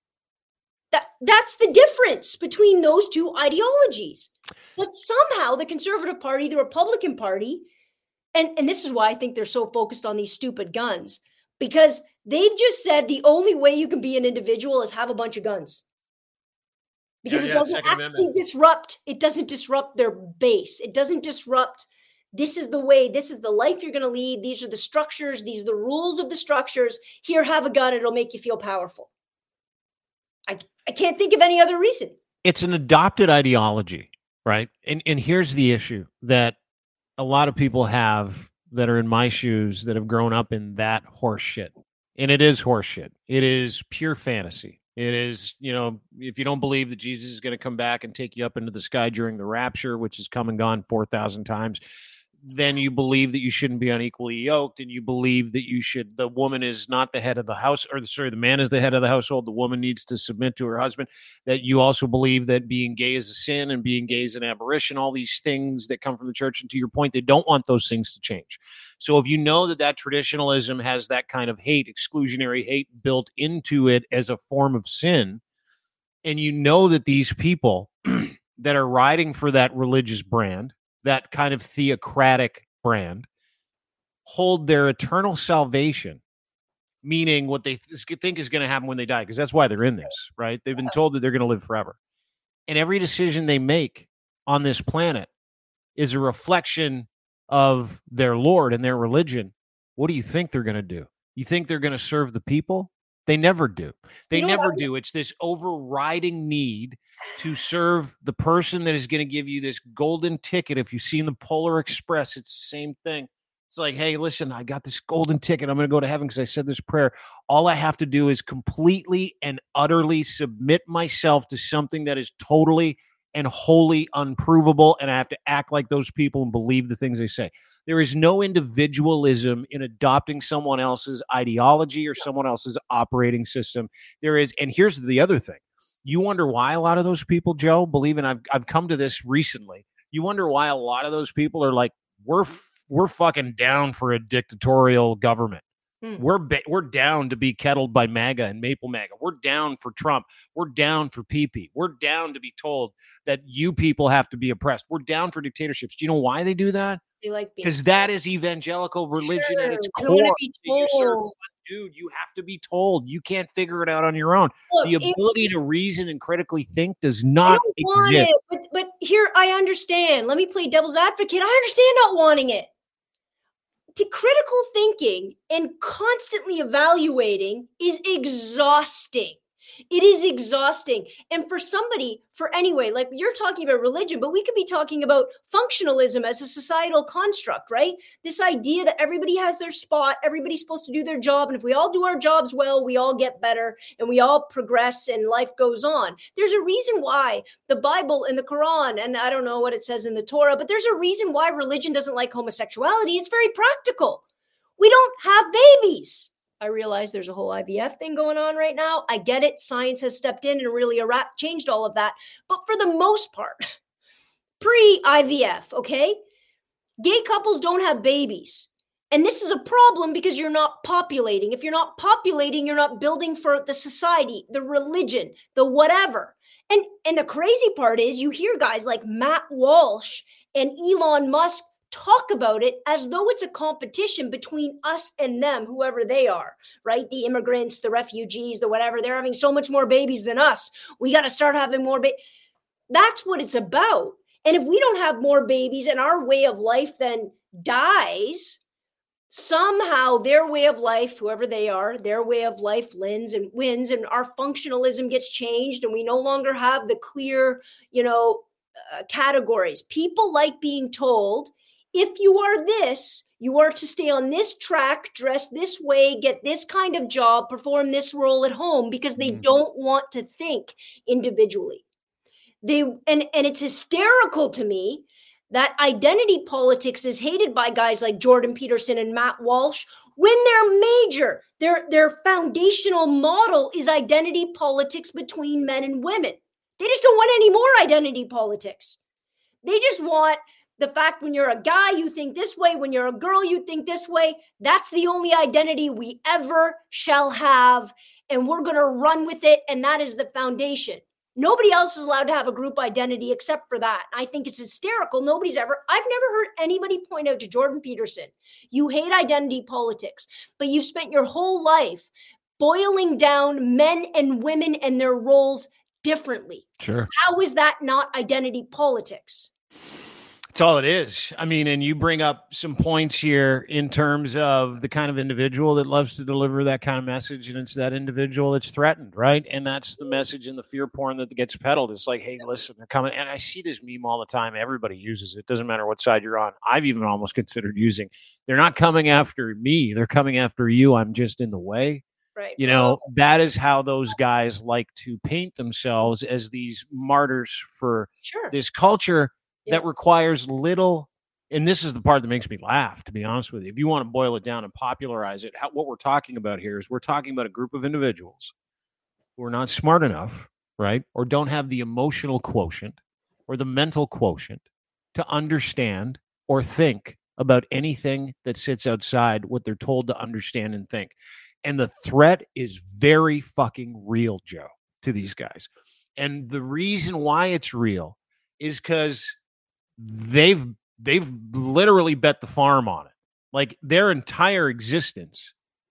[SPEAKER 2] That's the difference between those two ideologies. But somehow the Conservative Party, the Republican Party, and this is why I think they're so focused on these stupid guns, because they've just said the only way you can be an individual is have a bunch of guns. Because it doesn't actually disrupt. It doesn't disrupt their base. It doesn't disrupt. This is the way. This is the life you're going to lead. These are the structures. These are the rules of the structures. Here, have a gun. It'll make you feel powerful. I can't think of any other reason.
[SPEAKER 1] It's an adopted ideology, right? And here's the issue that a lot of people have that are in my shoes that have grown up in that horse shit. And it is horse shit. It is pure fantasy. It is, if you don't believe that Jesus is going to come back and take you up into the sky during the rapture, which has come and gone 4,000 times, then you believe that you shouldn't be unequally yoked, and you believe that the woman is not the head of the house, the man is the head of the household. The woman needs to submit to her husband. That you also believe that being gay is a sin and being gay is an aberration, all these things that come from the church. And to your point, they don't want those things to change. So if you know that traditionalism has that kind of hate, exclusionary hate built into it as a form of sin, and you know that these people that are riding for that religious brand, that kind of theocratic brand, hold their eternal salvation, meaning what they think is going to happen when they die, because that's why they're in this, right? They've been told that they're going to live forever. And every decision they make on this planet is a reflection of their Lord and their religion. What do you think they're going to do? You think they're going to serve the people? They never do. They never do. It's this overriding need to serve the person that is going to give you this golden ticket. If you've seen the Polar Express, it's the same thing. It's like, hey, listen, I got this golden ticket. I'm going to go to heaven because I said this prayer. All I have to do is completely and utterly submit myself to something that is totally and wholly unprovable, and I have to act like those people and believe the things they say. There is no individualism in adopting someone else's ideology or someone else's operating system. There is, and here's the other thing. You wonder why a lot of those people, Joe, believe, and I've come to this recently. You wonder why a lot of those people are like, we're fucking down for a dictatorial government. We're down to be kettled by MAGA and Maple MAGA. We're down for Trump. We're down for PP. We're down to be told that you people have to be oppressed. We're down for dictatorships. Do you know why they do that?
[SPEAKER 2] They like
[SPEAKER 1] because that is evangelical religion at its core. You serve one dude. You have to be told. You can't figure it out on your own. Look, the ability to reason and critically think does not exist.
[SPEAKER 2] But here, I understand. Let me play devil's advocate. I understand not wanting it. To critical thinking and constantly evaluating is exhausting. It is exhausting. And for somebody, anyway, like you're talking about religion, but we could be talking about functionalism as a societal construct, right? This idea that everybody has their spot, everybody's supposed to do their job. And if we all do our jobs well, we all get better and we all progress and life goes on. There's a reason why the Bible and the Quran, and I don't know what it says in the Torah, but there's a reason why religion doesn't like homosexuality. It's very practical. We don't have babies. I realize there's a whole IVF thing going on right now. I get it. Science has stepped in and really changed all of that. But for the most part, pre-IVF, okay, gay couples don't have babies. And this is a problem because you're not populating. If you're not populating, you're not building for the society, the religion, the whatever. And the crazy part is you hear guys like Matt Walsh and Elon Musk talk about it as though it's a competition between us and them, whoever they are, right? The immigrants, the refugees, the whatever. They're having so much more babies than us. We got to start having more babies. That's what it's about. And if we don't have more babies and our way of life then dies, somehow their way of life, whoever they are, their way of life wins and our functionalism gets changed and we no longer have the clear, categories. People like being told, if you are this, you are to stay on this track, dress this way, get this kind of job, perform this role at home, because they don't want to think individually. And it's hysterical to me that identity politics is hated by guys like Jordan Peterson and Matt Walsh when their foundational model is identity politics between men and women. They just don't want any more identity politics. They just want the fact when you're a guy, you think this way. When you're a girl, you think this way. That's the only identity we ever shall have. And we're going to run with it. And that is the foundation. Nobody else is allowed to have a group identity except for that. I think it's hysterical. I've never heard anybody point out to Jordan Peterson, you hate identity politics, but you've spent your whole life boiling down men and women and their roles differently.
[SPEAKER 1] Sure.
[SPEAKER 2] How is that not identity politics?
[SPEAKER 1] That's all it is. I mean, and you bring up some points here in terms of the kind of individual that loves to deliver that kind of message, and it's that individual that's threatened, right? And that's the message in the fear porn that gets peddled. It's like, hey, listen, they're coming. And I see this meme all the time. Everybody uses it. Doesn't matter what side you're on. I've even almost considered using, they're not coming after me. They're coming after you. I'm just in the way.
[SPEAKER 2] Right.
[SPEAKER 1] That is how those guys like to paint themselves as these martyrs for this culture that requires little. And this is the part that makes me laugh, to be honest with you. If you want to boil it down and popularize it, what we're talking about here is we're talking about a group of individuals who are not smart enough, right? Or don't have the emotional quotient or the mental quotient to understand or think about anything that sits outside what they're told to understand and think. And the threat is very fucking real, Joe, to these guys. And the reason why it's real is because they've literally bet the farm on it. Like their entire existence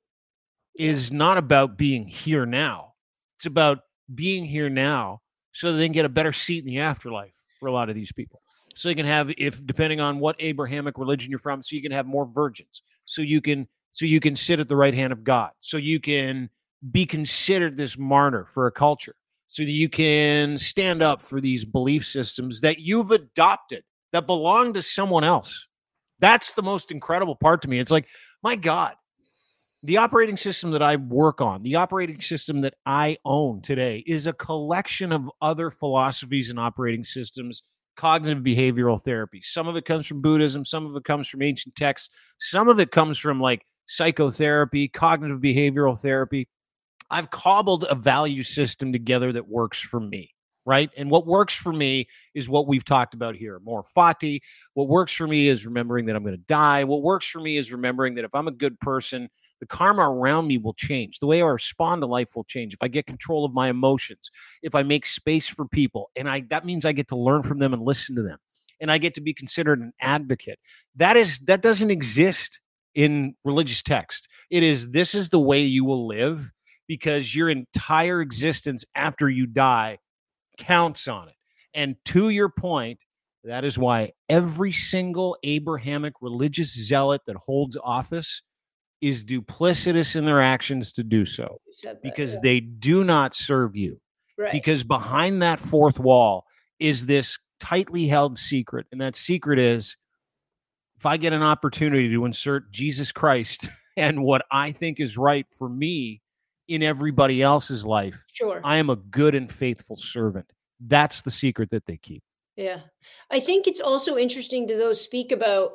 [SPEAKER 1] is not about being here now. It's about being here now so they can get a better seat in the afterlife for a lot of these people. So you can have, if depending on what Abrahamic religion you're from, so you can have more virgins. So you can sit at the right hand of God. So you can be considered this martyr for a culture. So that you can stand up for these belief systems that you've adopted that belong to someone else. That's the most incredible part to me. It's like, my God, the operating system that I work on, the operating system that I own today is a collection of other philosophies and operating systems, cognitive behavioral therapy. Some of it comes from Buddhism. Some of it comes from ancient texts. Some of it comes from like psychotherapy, cognitive behavioral therapy. I've cobbled a value system together that works for me, right? And what works for me is what we've talked about here. More fati. What works for me is remembering that I'm going to die. What works for me is remembering that if I'm a good person, the karma around me will change. The way I respond to life will change. If I get control of my emotions, if I make space for people, and that means I get to learn from them and listen to them, and I get to be considered an advocate. That doesn't exist in religious text. This is the way you will live, because your entire existence after you die counts on it. And to your point, that is why every single Abrahamic religious zealot that holds office is duplicitous in their actions to do so, because they do not serve you. Right. Because behind that fourth wall is this tightly held secret. And that secret is, if I get an opportunity to insert Jesus Christ and what I think is right for me in everybody else's life, sure, I am a good and faithful servant. That's the secret that they keep.
[SPEAKER 2] Yeah. I think it's also interesting to those speak about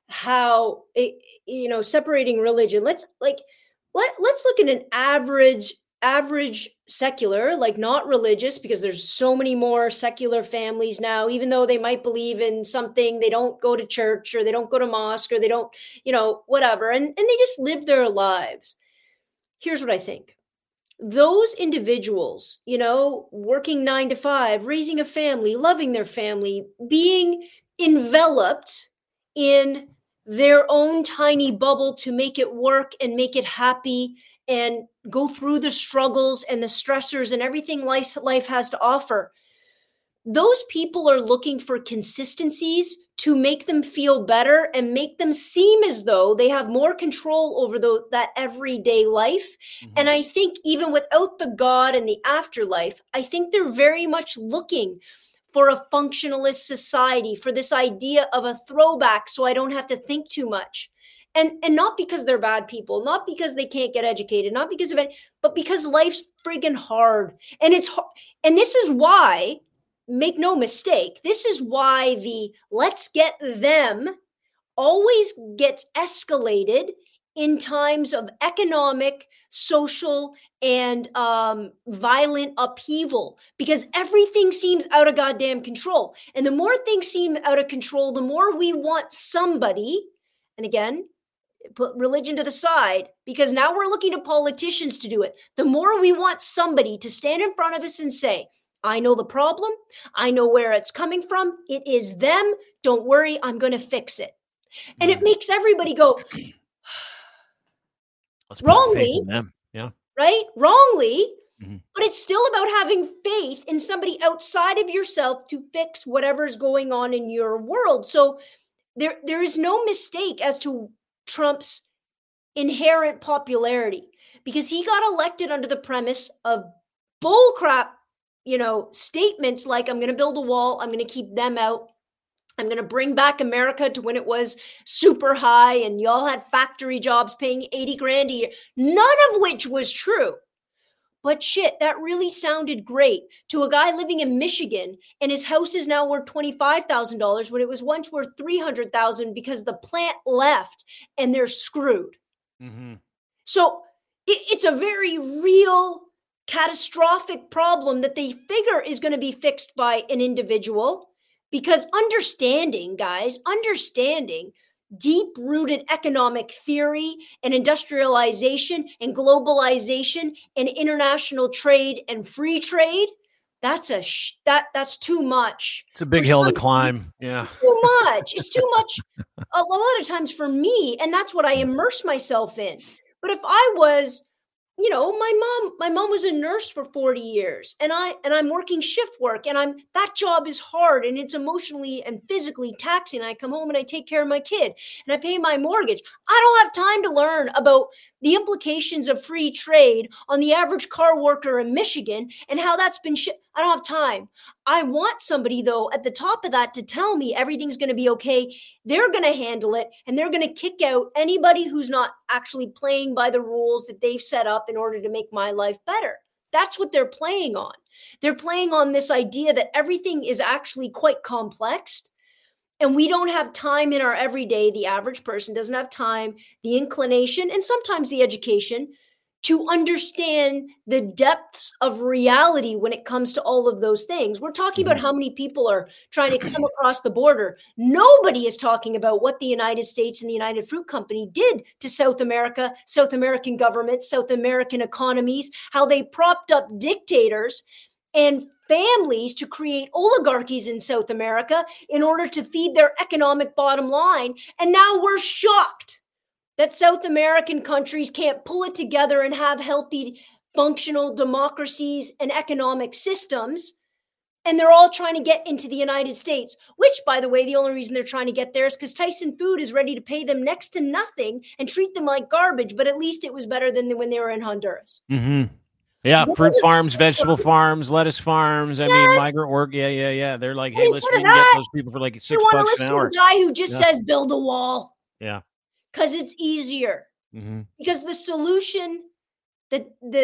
[SPEAKER 2] how separating religion. Let's look at an average secular, like not religious, because there's so many more secular families now. Even though they might believe in something, they don't go to church, or they don't go to mosque, or they don't, whatever, and they just live their lives. Here's what I think. Those individuals, working 9 to 5, raising a family, loving their family, being enveloped in their own tiny bubble to make it work and make it happy and go through the struggles and the stressors and everything life has to offer. Those people are looking for consistencies to make them feel better and make them seem as though they have more control over that everyday life. Mm-hmm. And I think even without the God and the afterlife, I think they're very much looking for a functionalist society, for this idea of a throwback so I don't have to think too much. And not because they're bad people, not because they can't get educated, not because of it, but because life's friggin' hard. And it's hard. And this is why, make no mistake, this is why the let's get them always gets escalated in times of economic, social, and violent upheaval, because everything seems out of goddamn control. And the more things seem out of control, the more we want somebody, and again, put religion to the side, because now we're looking to politicians to do it. The more we want somebody to stand in front of us and say, I know the problem. I know where it's coming from. It is them. Don't worry. I'm going to fix it. And it makes everybody go,
[SPEAKER 1] let's wrongly, in them. Yeah.
[SPEAKER 2] Right? Wrongly. Mm-hmm. But it's still about having faith in somebody outside of yourself to fix whatever's going on in your world. So there is no mistake as to Trump's inherent popularity, because he got elected under the premise of bullcrap, statements like, I'm going to build a wall. I'm going to keep them out. I'm going to bring back America to when it was super high and y'all had factory jobs paying 80 grand a year, none of which was true. But shit, that really sounded great to a guy living in Michigan, and his house is now worth $25,000 when it was once worth $300,000 because the plant left and they're screwed. Mm-hmm. So it's a very real, catastrophic problem that they figure is going to be fixed by an individual, because understanding deep-rooted economic theory and industrialization and globalization and international trade and free trade, That's too much.
[SPEAKER 1] It's a big hill to climb. Yeah.
[SPEAKER 2] Too much. It's too much a lot of times for me. And that's what I immerse myself in. But if I was, my mom was a nurse for 40 years and I'm working shift work and that job is hard and it's emotionally and physically taxing. I come home and I take care of my kid and I pay my mortgage. I don't have time to learn about the implications of free trade on the average car worker in Michigan and how that's been I don't have time. I want somebody though at the top of that to tell me everything's going to be okay. They're going to handle it and they're going to kick out anybody who's not actually playing by the rules that they've set up in order to make my life better. That's what they're playing on. They're playing on this idea that everything is actually quite complex. And we don't have time in our everyday, the average person doesn't have time, the inclination, and sometimes the education to understand the depths of reality when it comes to all of those things. We're talking about how many people are trying to come across the border. Nobody is talking about what the United States and the United Fruit Company did to South America, South American governments, South American economies, how they propped up dictators and families to create oligarchies in South America in order to feed their economic bottom line. And now we're shocked that South American countries can't pull it together and have healthy, functional democracies and economic systems. And they're all trying to get into the United States, which, by the way, the only reason they're trying to get there is because Tyson Food is ready to pay them next to nothing and treat them like garbage. But at least it was better than when they were in Honduras.
[SPEAKER 1] Mm-hmm. Yeah, fruit farms, vegetable farms, lettuce farms. I mean, migrant work. Yeah. They're like, hey, listen, we can get those people for like $6 an hour.
[SPEAKER 2] To the guy who just says build a wall.
[SPEAKER 1] Yeah.
[SPEAKER 2] Because it's easier. Mm-hmm. Because the solution, they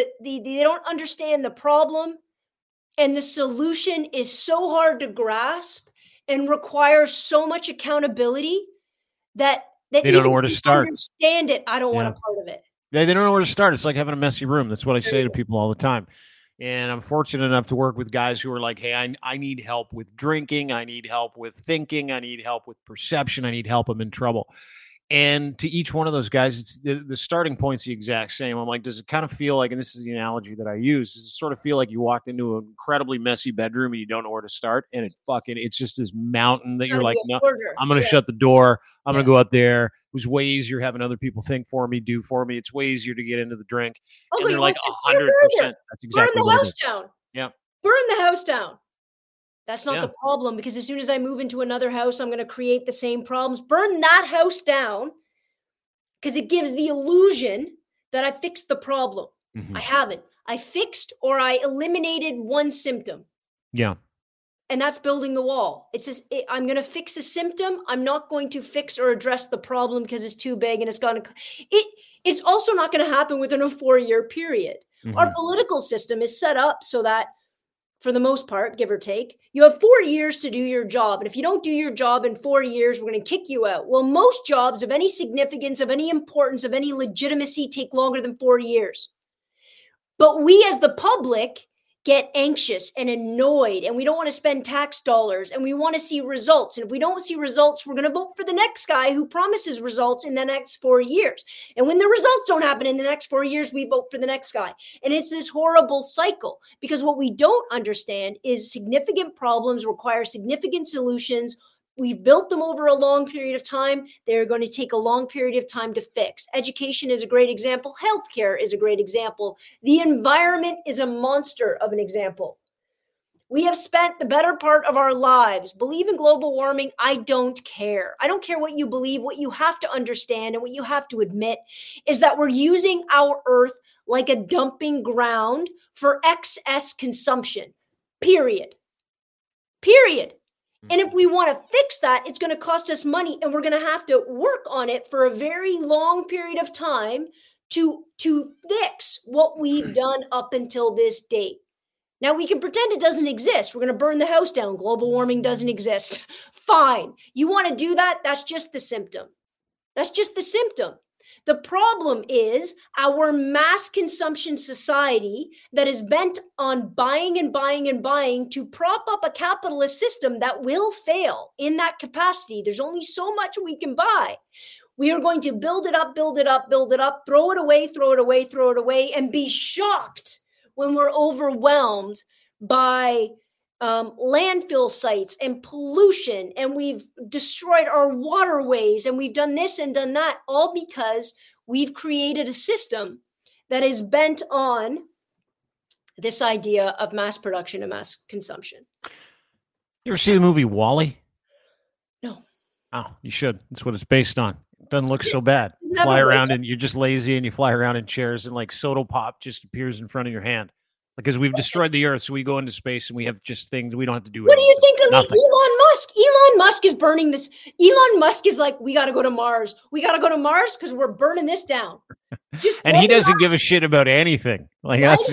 [SPEAKER 2] don't understand the problem, and the solution is so hard to grasp and requires so much accountability that they don't know where to start. Understand it. I don't want a part of it.
[SPEAKER 1] They don't know where to start. It's like having a messy room. That's what I say to people all the time. And I'm fortunate enough to work with guys who are like, hey, I need help with drinking. I need help with thinking. I need help with perception. I need help. I'm in trouble. And to each one of those guys, it's the starting point's the exact same. I'm like, does it kind of feel like, and this is the analogy that I use, does it sort of feel like you walked into an incredibly messy bedroom and you don't know where to start? And it's just this mountain that you're like, no, I'm going to shut the door. I'm going to go out there. It was way easier having other people think for me, do for me. It's way easier to get into the drink. And they're like 100%. That's exactly
[SPEAKER 2] what it is. Burn the house down.
[SPEAKER 1] Yeah.
[SPEAKER 2] Burn the house down. That's not the problem, because as soon as I move into another house, I'm going to create the same problems. Burn that house down, because it gives the illusion that I fixed the problem. Mm-hmm. I haven't. I fixed or I eliminated one symptom.
[SPEAKER 1] Yeah.
[SPEAKER 2] And that's building the wall. I'm going to fix a symptom. I'm not going to fix or address the problem because it's too big and it's also not going to happen within a 4-year period. Mm-hmm. Our political system is set up so that, for the most part, give or take, you have 4 years to do your job. And if you don't do your job in 4 years, we're going to kick you out. Well, most jobs of any significance, of any importance, of any legitimacy take longer than 4 years. But we as the public get anxious and annoyed, and we don't want to spend tax dollars, and we want to see results. And if we don't see results, we're going to vote for the next guy who promises results in the next 4 years. And when the results don't happen in the next 4 years, we vote for the next guy. And it's this horrible cycle, because what we don't understand is significant problems require significant solutions. We've built them over a long period of time. They're going to take a long period of time to fix. Education is a great example. Healthcare is a great example. The environment is a monster of an example. We have spent the better part of our lives. Believe in global warming. I don't care. I don't care what you believe. What you have to understand and what you have to admit is that we're using our earth like a dumping ground for excess consumption. Period. And if we want to fix that, it's going to cost us money, and we're going to have to work on it for a very long period of time to fix what we've done up until this date. Now, we can pretend it doesn't exist. We're going to burn the house down. Global warming doesn't exist. Fine. You want to do that? That's just the symptom. The problem is our mass consumption society that is bent on buying and buying and buying to prop up a capitalist system that will fail in that capacity. There's only so much we can buy. We are going to build it up, throw it away, and be shocked when we're overwhelmed by landfill sites and pollution, and we've destroyed our waterways, and we've done this and done that, all because we've created a system that is bent on this idea of mass production and mass consumption.
[SPEAKER 1] You ever see the movie WALL-E?
[SPEAKER 2] No.
[SPEAKER 1] Oh, you should. That's what it's based on. It doesn't look so bad. You fly around and you're just lazy and you fly around in chairs and like soda pop just appears in front of your hand. Because we've destroyed the earth, so we go into space and we have just things we don't have to do.
[SPEAKER 2] What do you think of Elon Musk? Elon Musk is burning this. Elon Musk is like, we got to go to Mars. We got to go to Mars because we're burning this down.
[SPEAKER 1] And he doesn't give a shit about anything. Like that's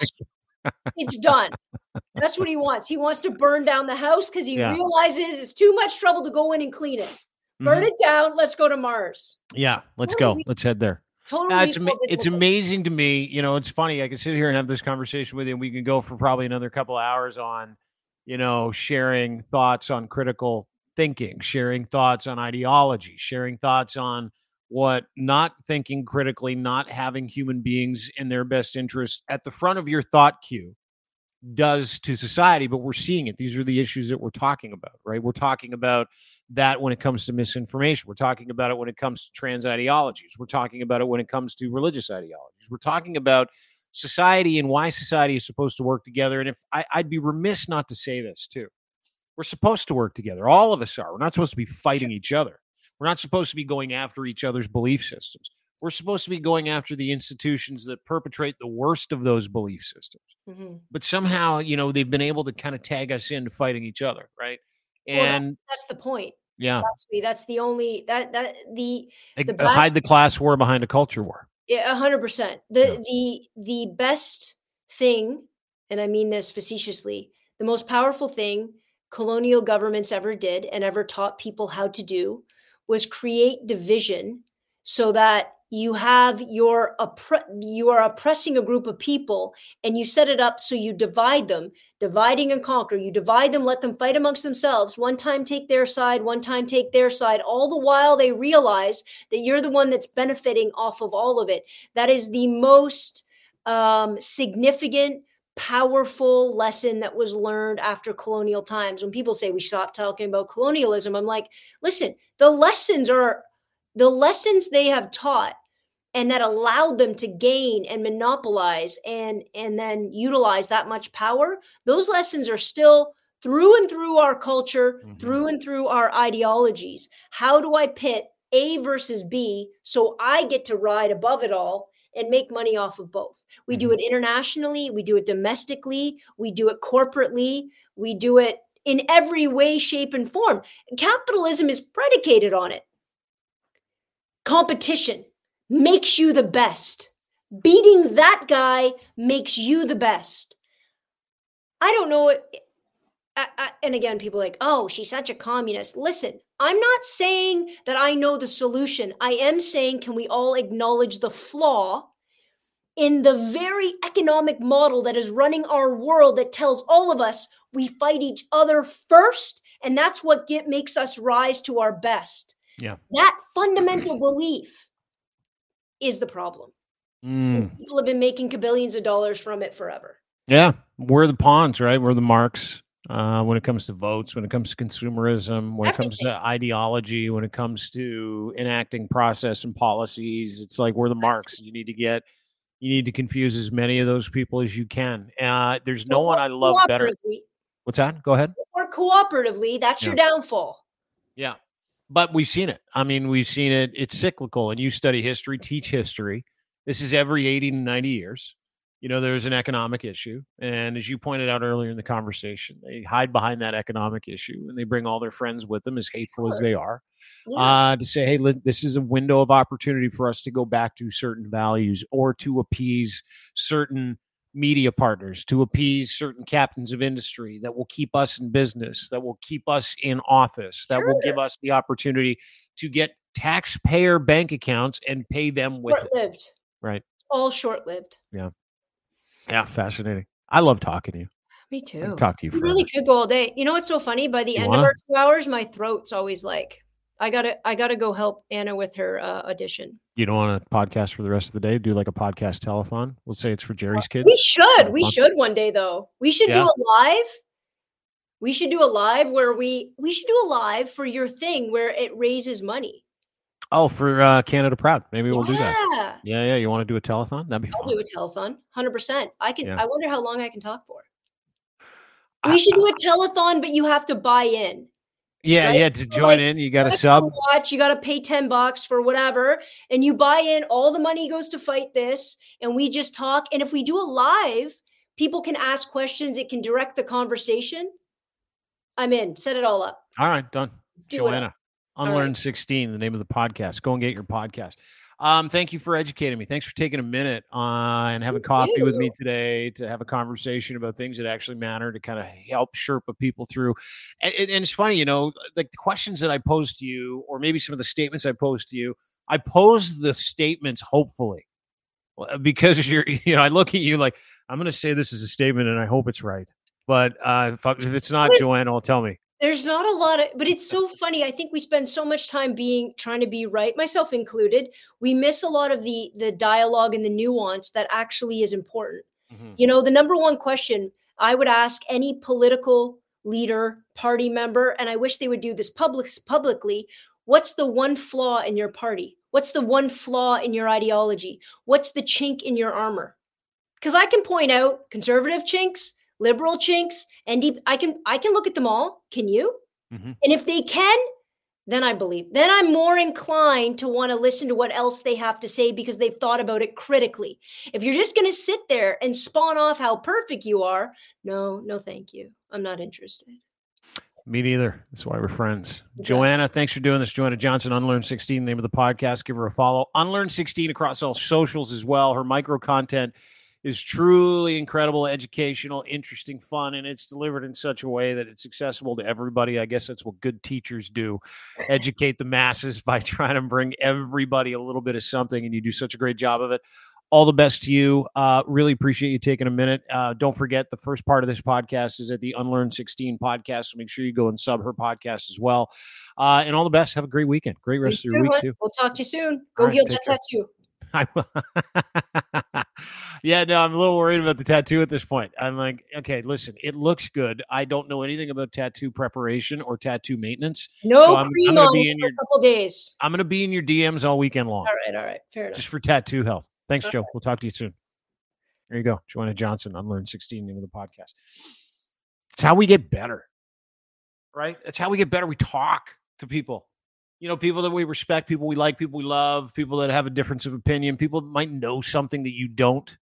[SPEAKER 2] it's done. That's what he wants. He wants to burn down the house because he realizes it's too much trouble to go in and clean it. Burn it down. Let's go to Mars.
[SPEAKER 1] Yeah, let's go. Let's head there.
[SPEAKER 2] Totally.
[SPEAKER 1] It's amazing to me. You know, it's funny. I can sit here and have this conversation with you, and we can go for probably another couple of hours on, you know, sharing thoughts on critical thinking, sharing thoughts on ideology, sharing thoughts on what not thinking critically, not having human beings in their best interest at the front of your thought queue does to society. But we're seeing it. These are the issues that we're talking about, right? We're talking about that when it comes to misinformation. We're talking about it when it comes to trans ideologies. We're talking about it when it comes to religious ideologies. We're talking about society and why society is supposed to work together. And if I'd be remiss not to say this too. We're supposed to work together. All of us are. We're not supposed to be fighting each other. We're not supposed to be going after each other's belief systems. We're supposed to be going after the institutions that perpetrate the worst of those belief systems. Mm-hmm. But somehow, you know, they've been able to kind of tag us into fighting each other, right? And
[SPEAKER 2] that's the point.
[SPEAKER 1] Yeah,
[SPEAKER 2] that's the only the
[SPEAKER 1] hide the class war behind a culture war.
[SPEAKER 2] Yeah, 100%. The best thing, and I mean this facetiously, the most powerful thing colonial governments ever did and ever taught people how to do was create division so that you have you are oppressing a group of people, and you set it up so you divide them, dividing and conquer. You divide them, let them fight amongst themselves. One time take their side, one time take their side. All the while they realize that you're the one that's benefiting off of all of it. That is the most significant, powerful lesson that was learned after colonial times. When people say we stop talking about colonialism, I'm like, listen, the lessons they have taught and that allowed them to gain and monopolize and then utilize that much power, those lessons are still through and through our culture, through and through our ideologies. How do I pit A versus B so I get to ride above it all and make money off of both? We do it internationally, we do it domestically, we do it corporately, we do it in every way, shape, and form. Capitalism is predicated on it. Competition makes you the best. Beating that guy makes you the best. I don't know. And again, people are like, oh, she's such a communist. Listen, I'm not saying that I know the solution. I am saying, can we all acknowledge the flaw in the very economic model that is running our world that tells all of us we fight each other first, and that's what makes us rise to our best.
[SPEAKER 1] Yeah.
[SPEAKER 2] That fundamental belief is the problem. People have been making billions of dollars from it forever.
[SPEAKER 1] Yeah. We're the pawns, right? We're the marks when it comes to votes, when it comes to consumerism, when it comes to ideology, when it comes to enacting process and policies. It's like we're the marks. You need to confuse as many of those people as you can. There's no one I love better. What's that? Go ahead.
[SPEAKER 2] Or cooperatively, that's your downfall.
[SPEAKER 1] Yeah. But we've seen it. I mean, we've seen it. It's cyclical. And you study history, teach history. This is every 80 to 90 years. You know, there's an economic issue. And as you pointed out earlier in the conversation, they hide behind that economic issue and they bring all their friends with them, as hateful as they are, to say, hey, this is a window of opportunity for us to go back to certain values or to appease certain media partners, to appease certain captains of industry that will keep us in business, that will keep us in office, that will give us the opportunity to get taxpayer bank accounts and pay them with
[SPEAKER 2] short-lived.
[SPEAKER 1] Right.
[SPEAKER 2] All short-lived.
[SPEAKER 1] Yeah. Yeah. Fascinating. I love talking to you.
[SPEAKER 2] Me too.
[SPEAKER 1] I can talk to you forever.
[SPEAKER 2] We really could go all day. You know what's so funny? By the end of our 2 hours, my throat's always like, I gotta go help Anna with her audition.
[SPEAKER 1] You don't want a podcast for the rest of the day? Do like a podcast telethon? Let's say it's for Jerry's kids.
[SPEAKER 2] We should one day though. We should do a live. We should do a live where we should do a live for your thing where it raises money.
[SPEAKER 1] Oh, for Canada Proud. Maybe we'll do that. Yeah. You want to do a telethon? That'd be fun.
[SPEAKER 2] I'll do a telethon, 100%. I can. Yeah. I wonder how long I can talk for. We should do a telethon, but you have to buy in.
[SPEAKER 1] Yeah, right? Yeah. To join in, you got to sub.
[SPEAKER 2] Watch. You got to pay $10 for whatever, and you buy in. All the money goes to fight this, and we just talk. And if we do a live, people can ask questions. It can direct the conversation. I'm in. Set it all up.
[SPEAKER 1] All right, done. Joanna. Unlearn 16, the name of the podcast. Go and get your podcast. Thank you for educating me. Thanks for taking a minute and having coffee with me today to have a conversation about things that actually matter to kind of help Sherpa people through. And it's funny, you know, like the questions that I pose to you, or maybe some of the statements I pose to you, I pose the statements hopefully because I look at you like, I'm going to say this is a statement and I hope it's right. But if it's not, Joanna will tell me.
[SPEAKER 2] There's not a lot of, but it's so funny. I think we spend so much time trying to be right, myself included. We miss a lot of the dialogue and the nuance that actually is important. Mm-hmm. You know, the number one question I would ask any political leader, party member, and I wish they would do this publicly. What's the one flaw in your party? What's the one flaw in your ideology? What's the chink in your armor? Because I can point out conservative chinks, liberal chinks, and I can look at them all. Can you? Mm-hmm. And if they can, then I believe. Then I'm more inclined to want to listen to what else they have to say because they've thought about it critically. If you're just going to sit there and spawn off how perfect you are, no, thank you. I'm not interested.
[SPEAKER 1] Me neither. That's why we're friends. Okay. Joanna, thanks for doing this. Joanna Johnson, Unlearn 16, name of the podcast. Give her a follow. Unlearn 16 across all socials as well. Her micro content is truly incredible, educational, interesting, fun, and it's delivered in such a way that it's accessible to everybody. I guess that's what good teachers do, educate the masses by trying to bring everybody a little bit of something, and you do such a great job of it. All the best to you. Really appreciate you taking a minute. Don't forget, the first part of this podcast is at the Unlearn 16 podcast, so make sure you go and sub her podcast as well. And all the best. Have a great weekend. Great rest of your week, too.
[SPEAKER 2] We'll talk to you soon. Go heal that tattoo.
[SPEAKER 1] Yeah, no, I'm a little worried about the tattoo at this point. I'm like, okay, listen, it looks good. I don't know anything about tattoo preparation or tattoo maintenance.
[SPEAKER 2] I'm cream on it for a couple days.
[SPEAKER 1] I'm going to be in your DMs all weekend long.
[SPEAKER 2] All right. Fair enough.
[SPEAKER 1] Just for tattoo health. Thanks, Joe. We'll talk to you soon. There you go. Joanna Johnson, Unlearn 16, name of the podcast. It's how we get better, right? That's how we get better. We talk to people. You know, people that we respect, people we like, people we love, people that have a difference of opinion, people that might know something that you don't.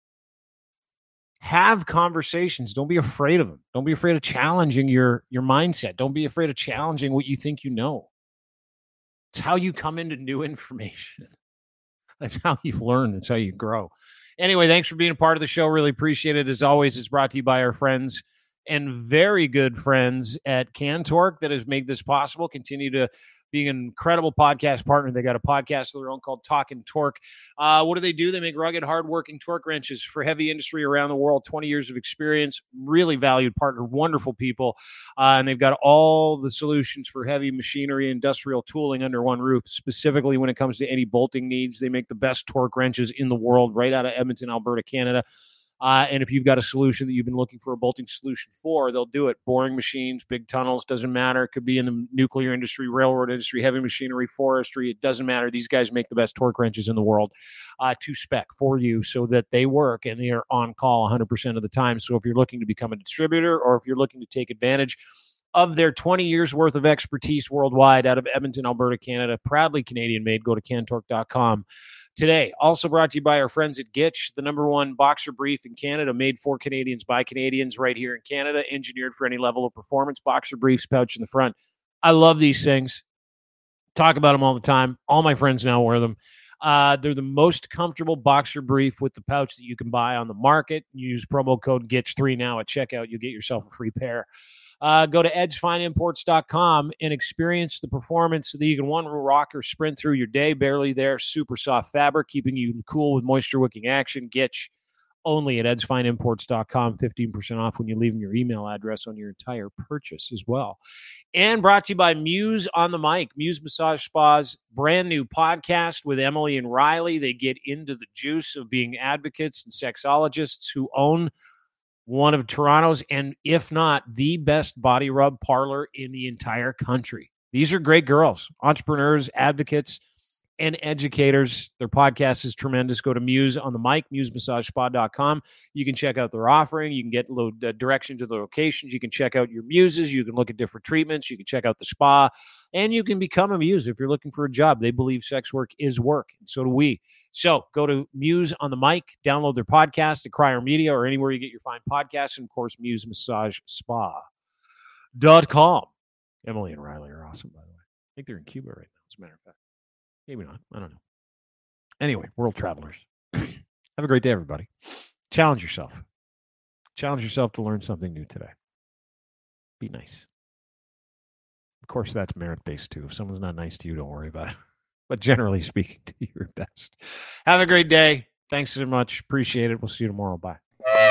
[SPEAKER 1] Have conversations. Don't be afraid of them. Don't be afraid of challenging your mindset. Don't be afraid of challenging what you think you know. It's how you come into new information. That's how you learn. That's how you grow. Anyway, thanks for being a part of the show. Really appreciate it. As always, it's brought to you by our friends and very good friends at Cantork that has made this possible. Continue to be an incredible podcast partner. They got a podcast of their own called Talkin' Torque. What do? They make rugged, hardworking torque wrenches for heavy industry around the world. 20 years of experience, really valued partner, wonderful people. And they've got all the solutions for heavy machinery, industrial tooling under one roof, specifically when it comes to any bolting needs. They make the best torque wrenches in the world right out of Edmonton, Alberta, Canada. And if you've got a solution that you've been looking for a bolting solution for, they'll do it. Boring machines, big tunnels, doesn't matter. It could be in the nuclear industry, railroad industry, heavy machinery, forestry. It doesn't matter. These guys make the best torque wrenches in the world to spec for you so that they work and they are on call 100% of the time. So if you're looking to become a distributor or if you're looking to take advantage of their 20 years worth of expertise worldwide out of Edmonton, Alberta, Canada, proudly Canadian made, go to cantork.com. Today, also brought to you by our friends at Gitch, the #1 boxer brief in Canada, made for Canadians by Canadians right here in Canada, engineered for any level of performance. Boxer briefs, pouch in the front. I love these things. Talk about them all the time. All my friends now wear them. They're the most comfortable boxer brief with the pouch that you can buy on the market. Use promo code GITCH3 now at checkout. You'll get yourself a free pair. Go to edgefineimports.com and experience the performance that you can rock or sprint through your day. Barely there, super soft fabric, keeping you cool with moisture-wicking action. Gitch, only at edsfineimports.com. 15% off when you leave them your email address on your entire purchase as well. And brought to you by Muse on the Mic, Muse Massage Spa's brand new podcast with Emily and Riley. They get into the juice of being advocates and sexologists who own one of Toronto's, and if not the best body rub parlor in the entire country. These are great girls, entrepreneurs, advocates, and educators. Their podcast is tremendous. Go to Muse on the Mic, musemassagespot.com. You can check out their offering. You can get direction to the locations. You can check out your muses. You can look at different treatments. You can check out the spa, and you can become a muse if you're looking for a job. They believe sex work is work, and so do we. So go to Muse on the Mic, download their podcast at Crier Media or anywhere you get your fine podcasts, and of course, musemassagespot.com. Emily and Riley are awesome, by the way. I think they're in Cuba right now, as a matter of fact. Maybe not. I don't know. Anyway, world travelers. Have a great day, everybody. Challenge yourself. Challenge yourself to learn something new today. Be nice. Of course, that's merit-based, too. If someone's not nice to you, don't worry about it. But generally speaking, do your best. Have a great day. Thanks so much. Appreciate it. We'll see you tomorrow. Bye.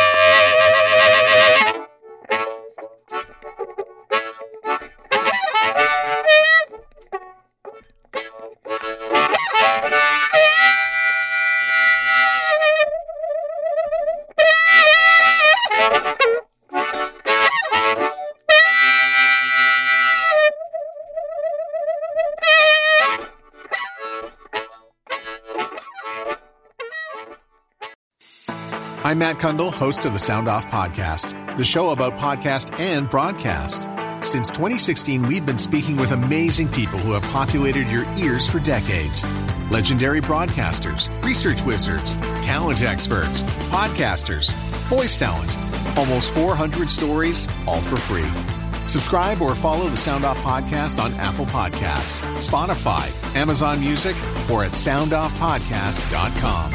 [SPEAKER 3] I'm Matt Kundle, host of the Sound Off Podcast, the show about podcast and broadcast. Since 2016, we've been speaking with amazing people who have populated your ears for decades. Legendary broadcasters, research wizards, talent experts, podcasters, voice talent. Almost 400 stories, all for free. Subscribe or follow the Sound Off Podcast on Apple Podcasts, Spotify, Amazon Music, or at soundoffpodcast.com.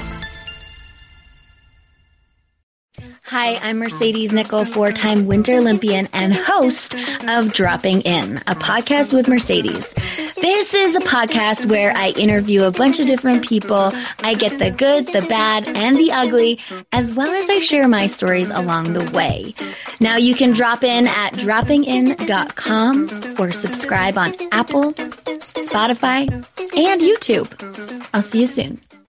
[SPEAKER 4] Hi, I'm Mercedes Nichol, four-time Winter Olympian and host of Dropping In, a podcast with Mercedes. This is a podcast where I interview a bunch of different people. I get the good, the bad, and the ugly, as well as I share my stories along the way. Now you can drop in at droppingin.com or subscribe on Apple, Spotify, and YouTube. I'll see you soon.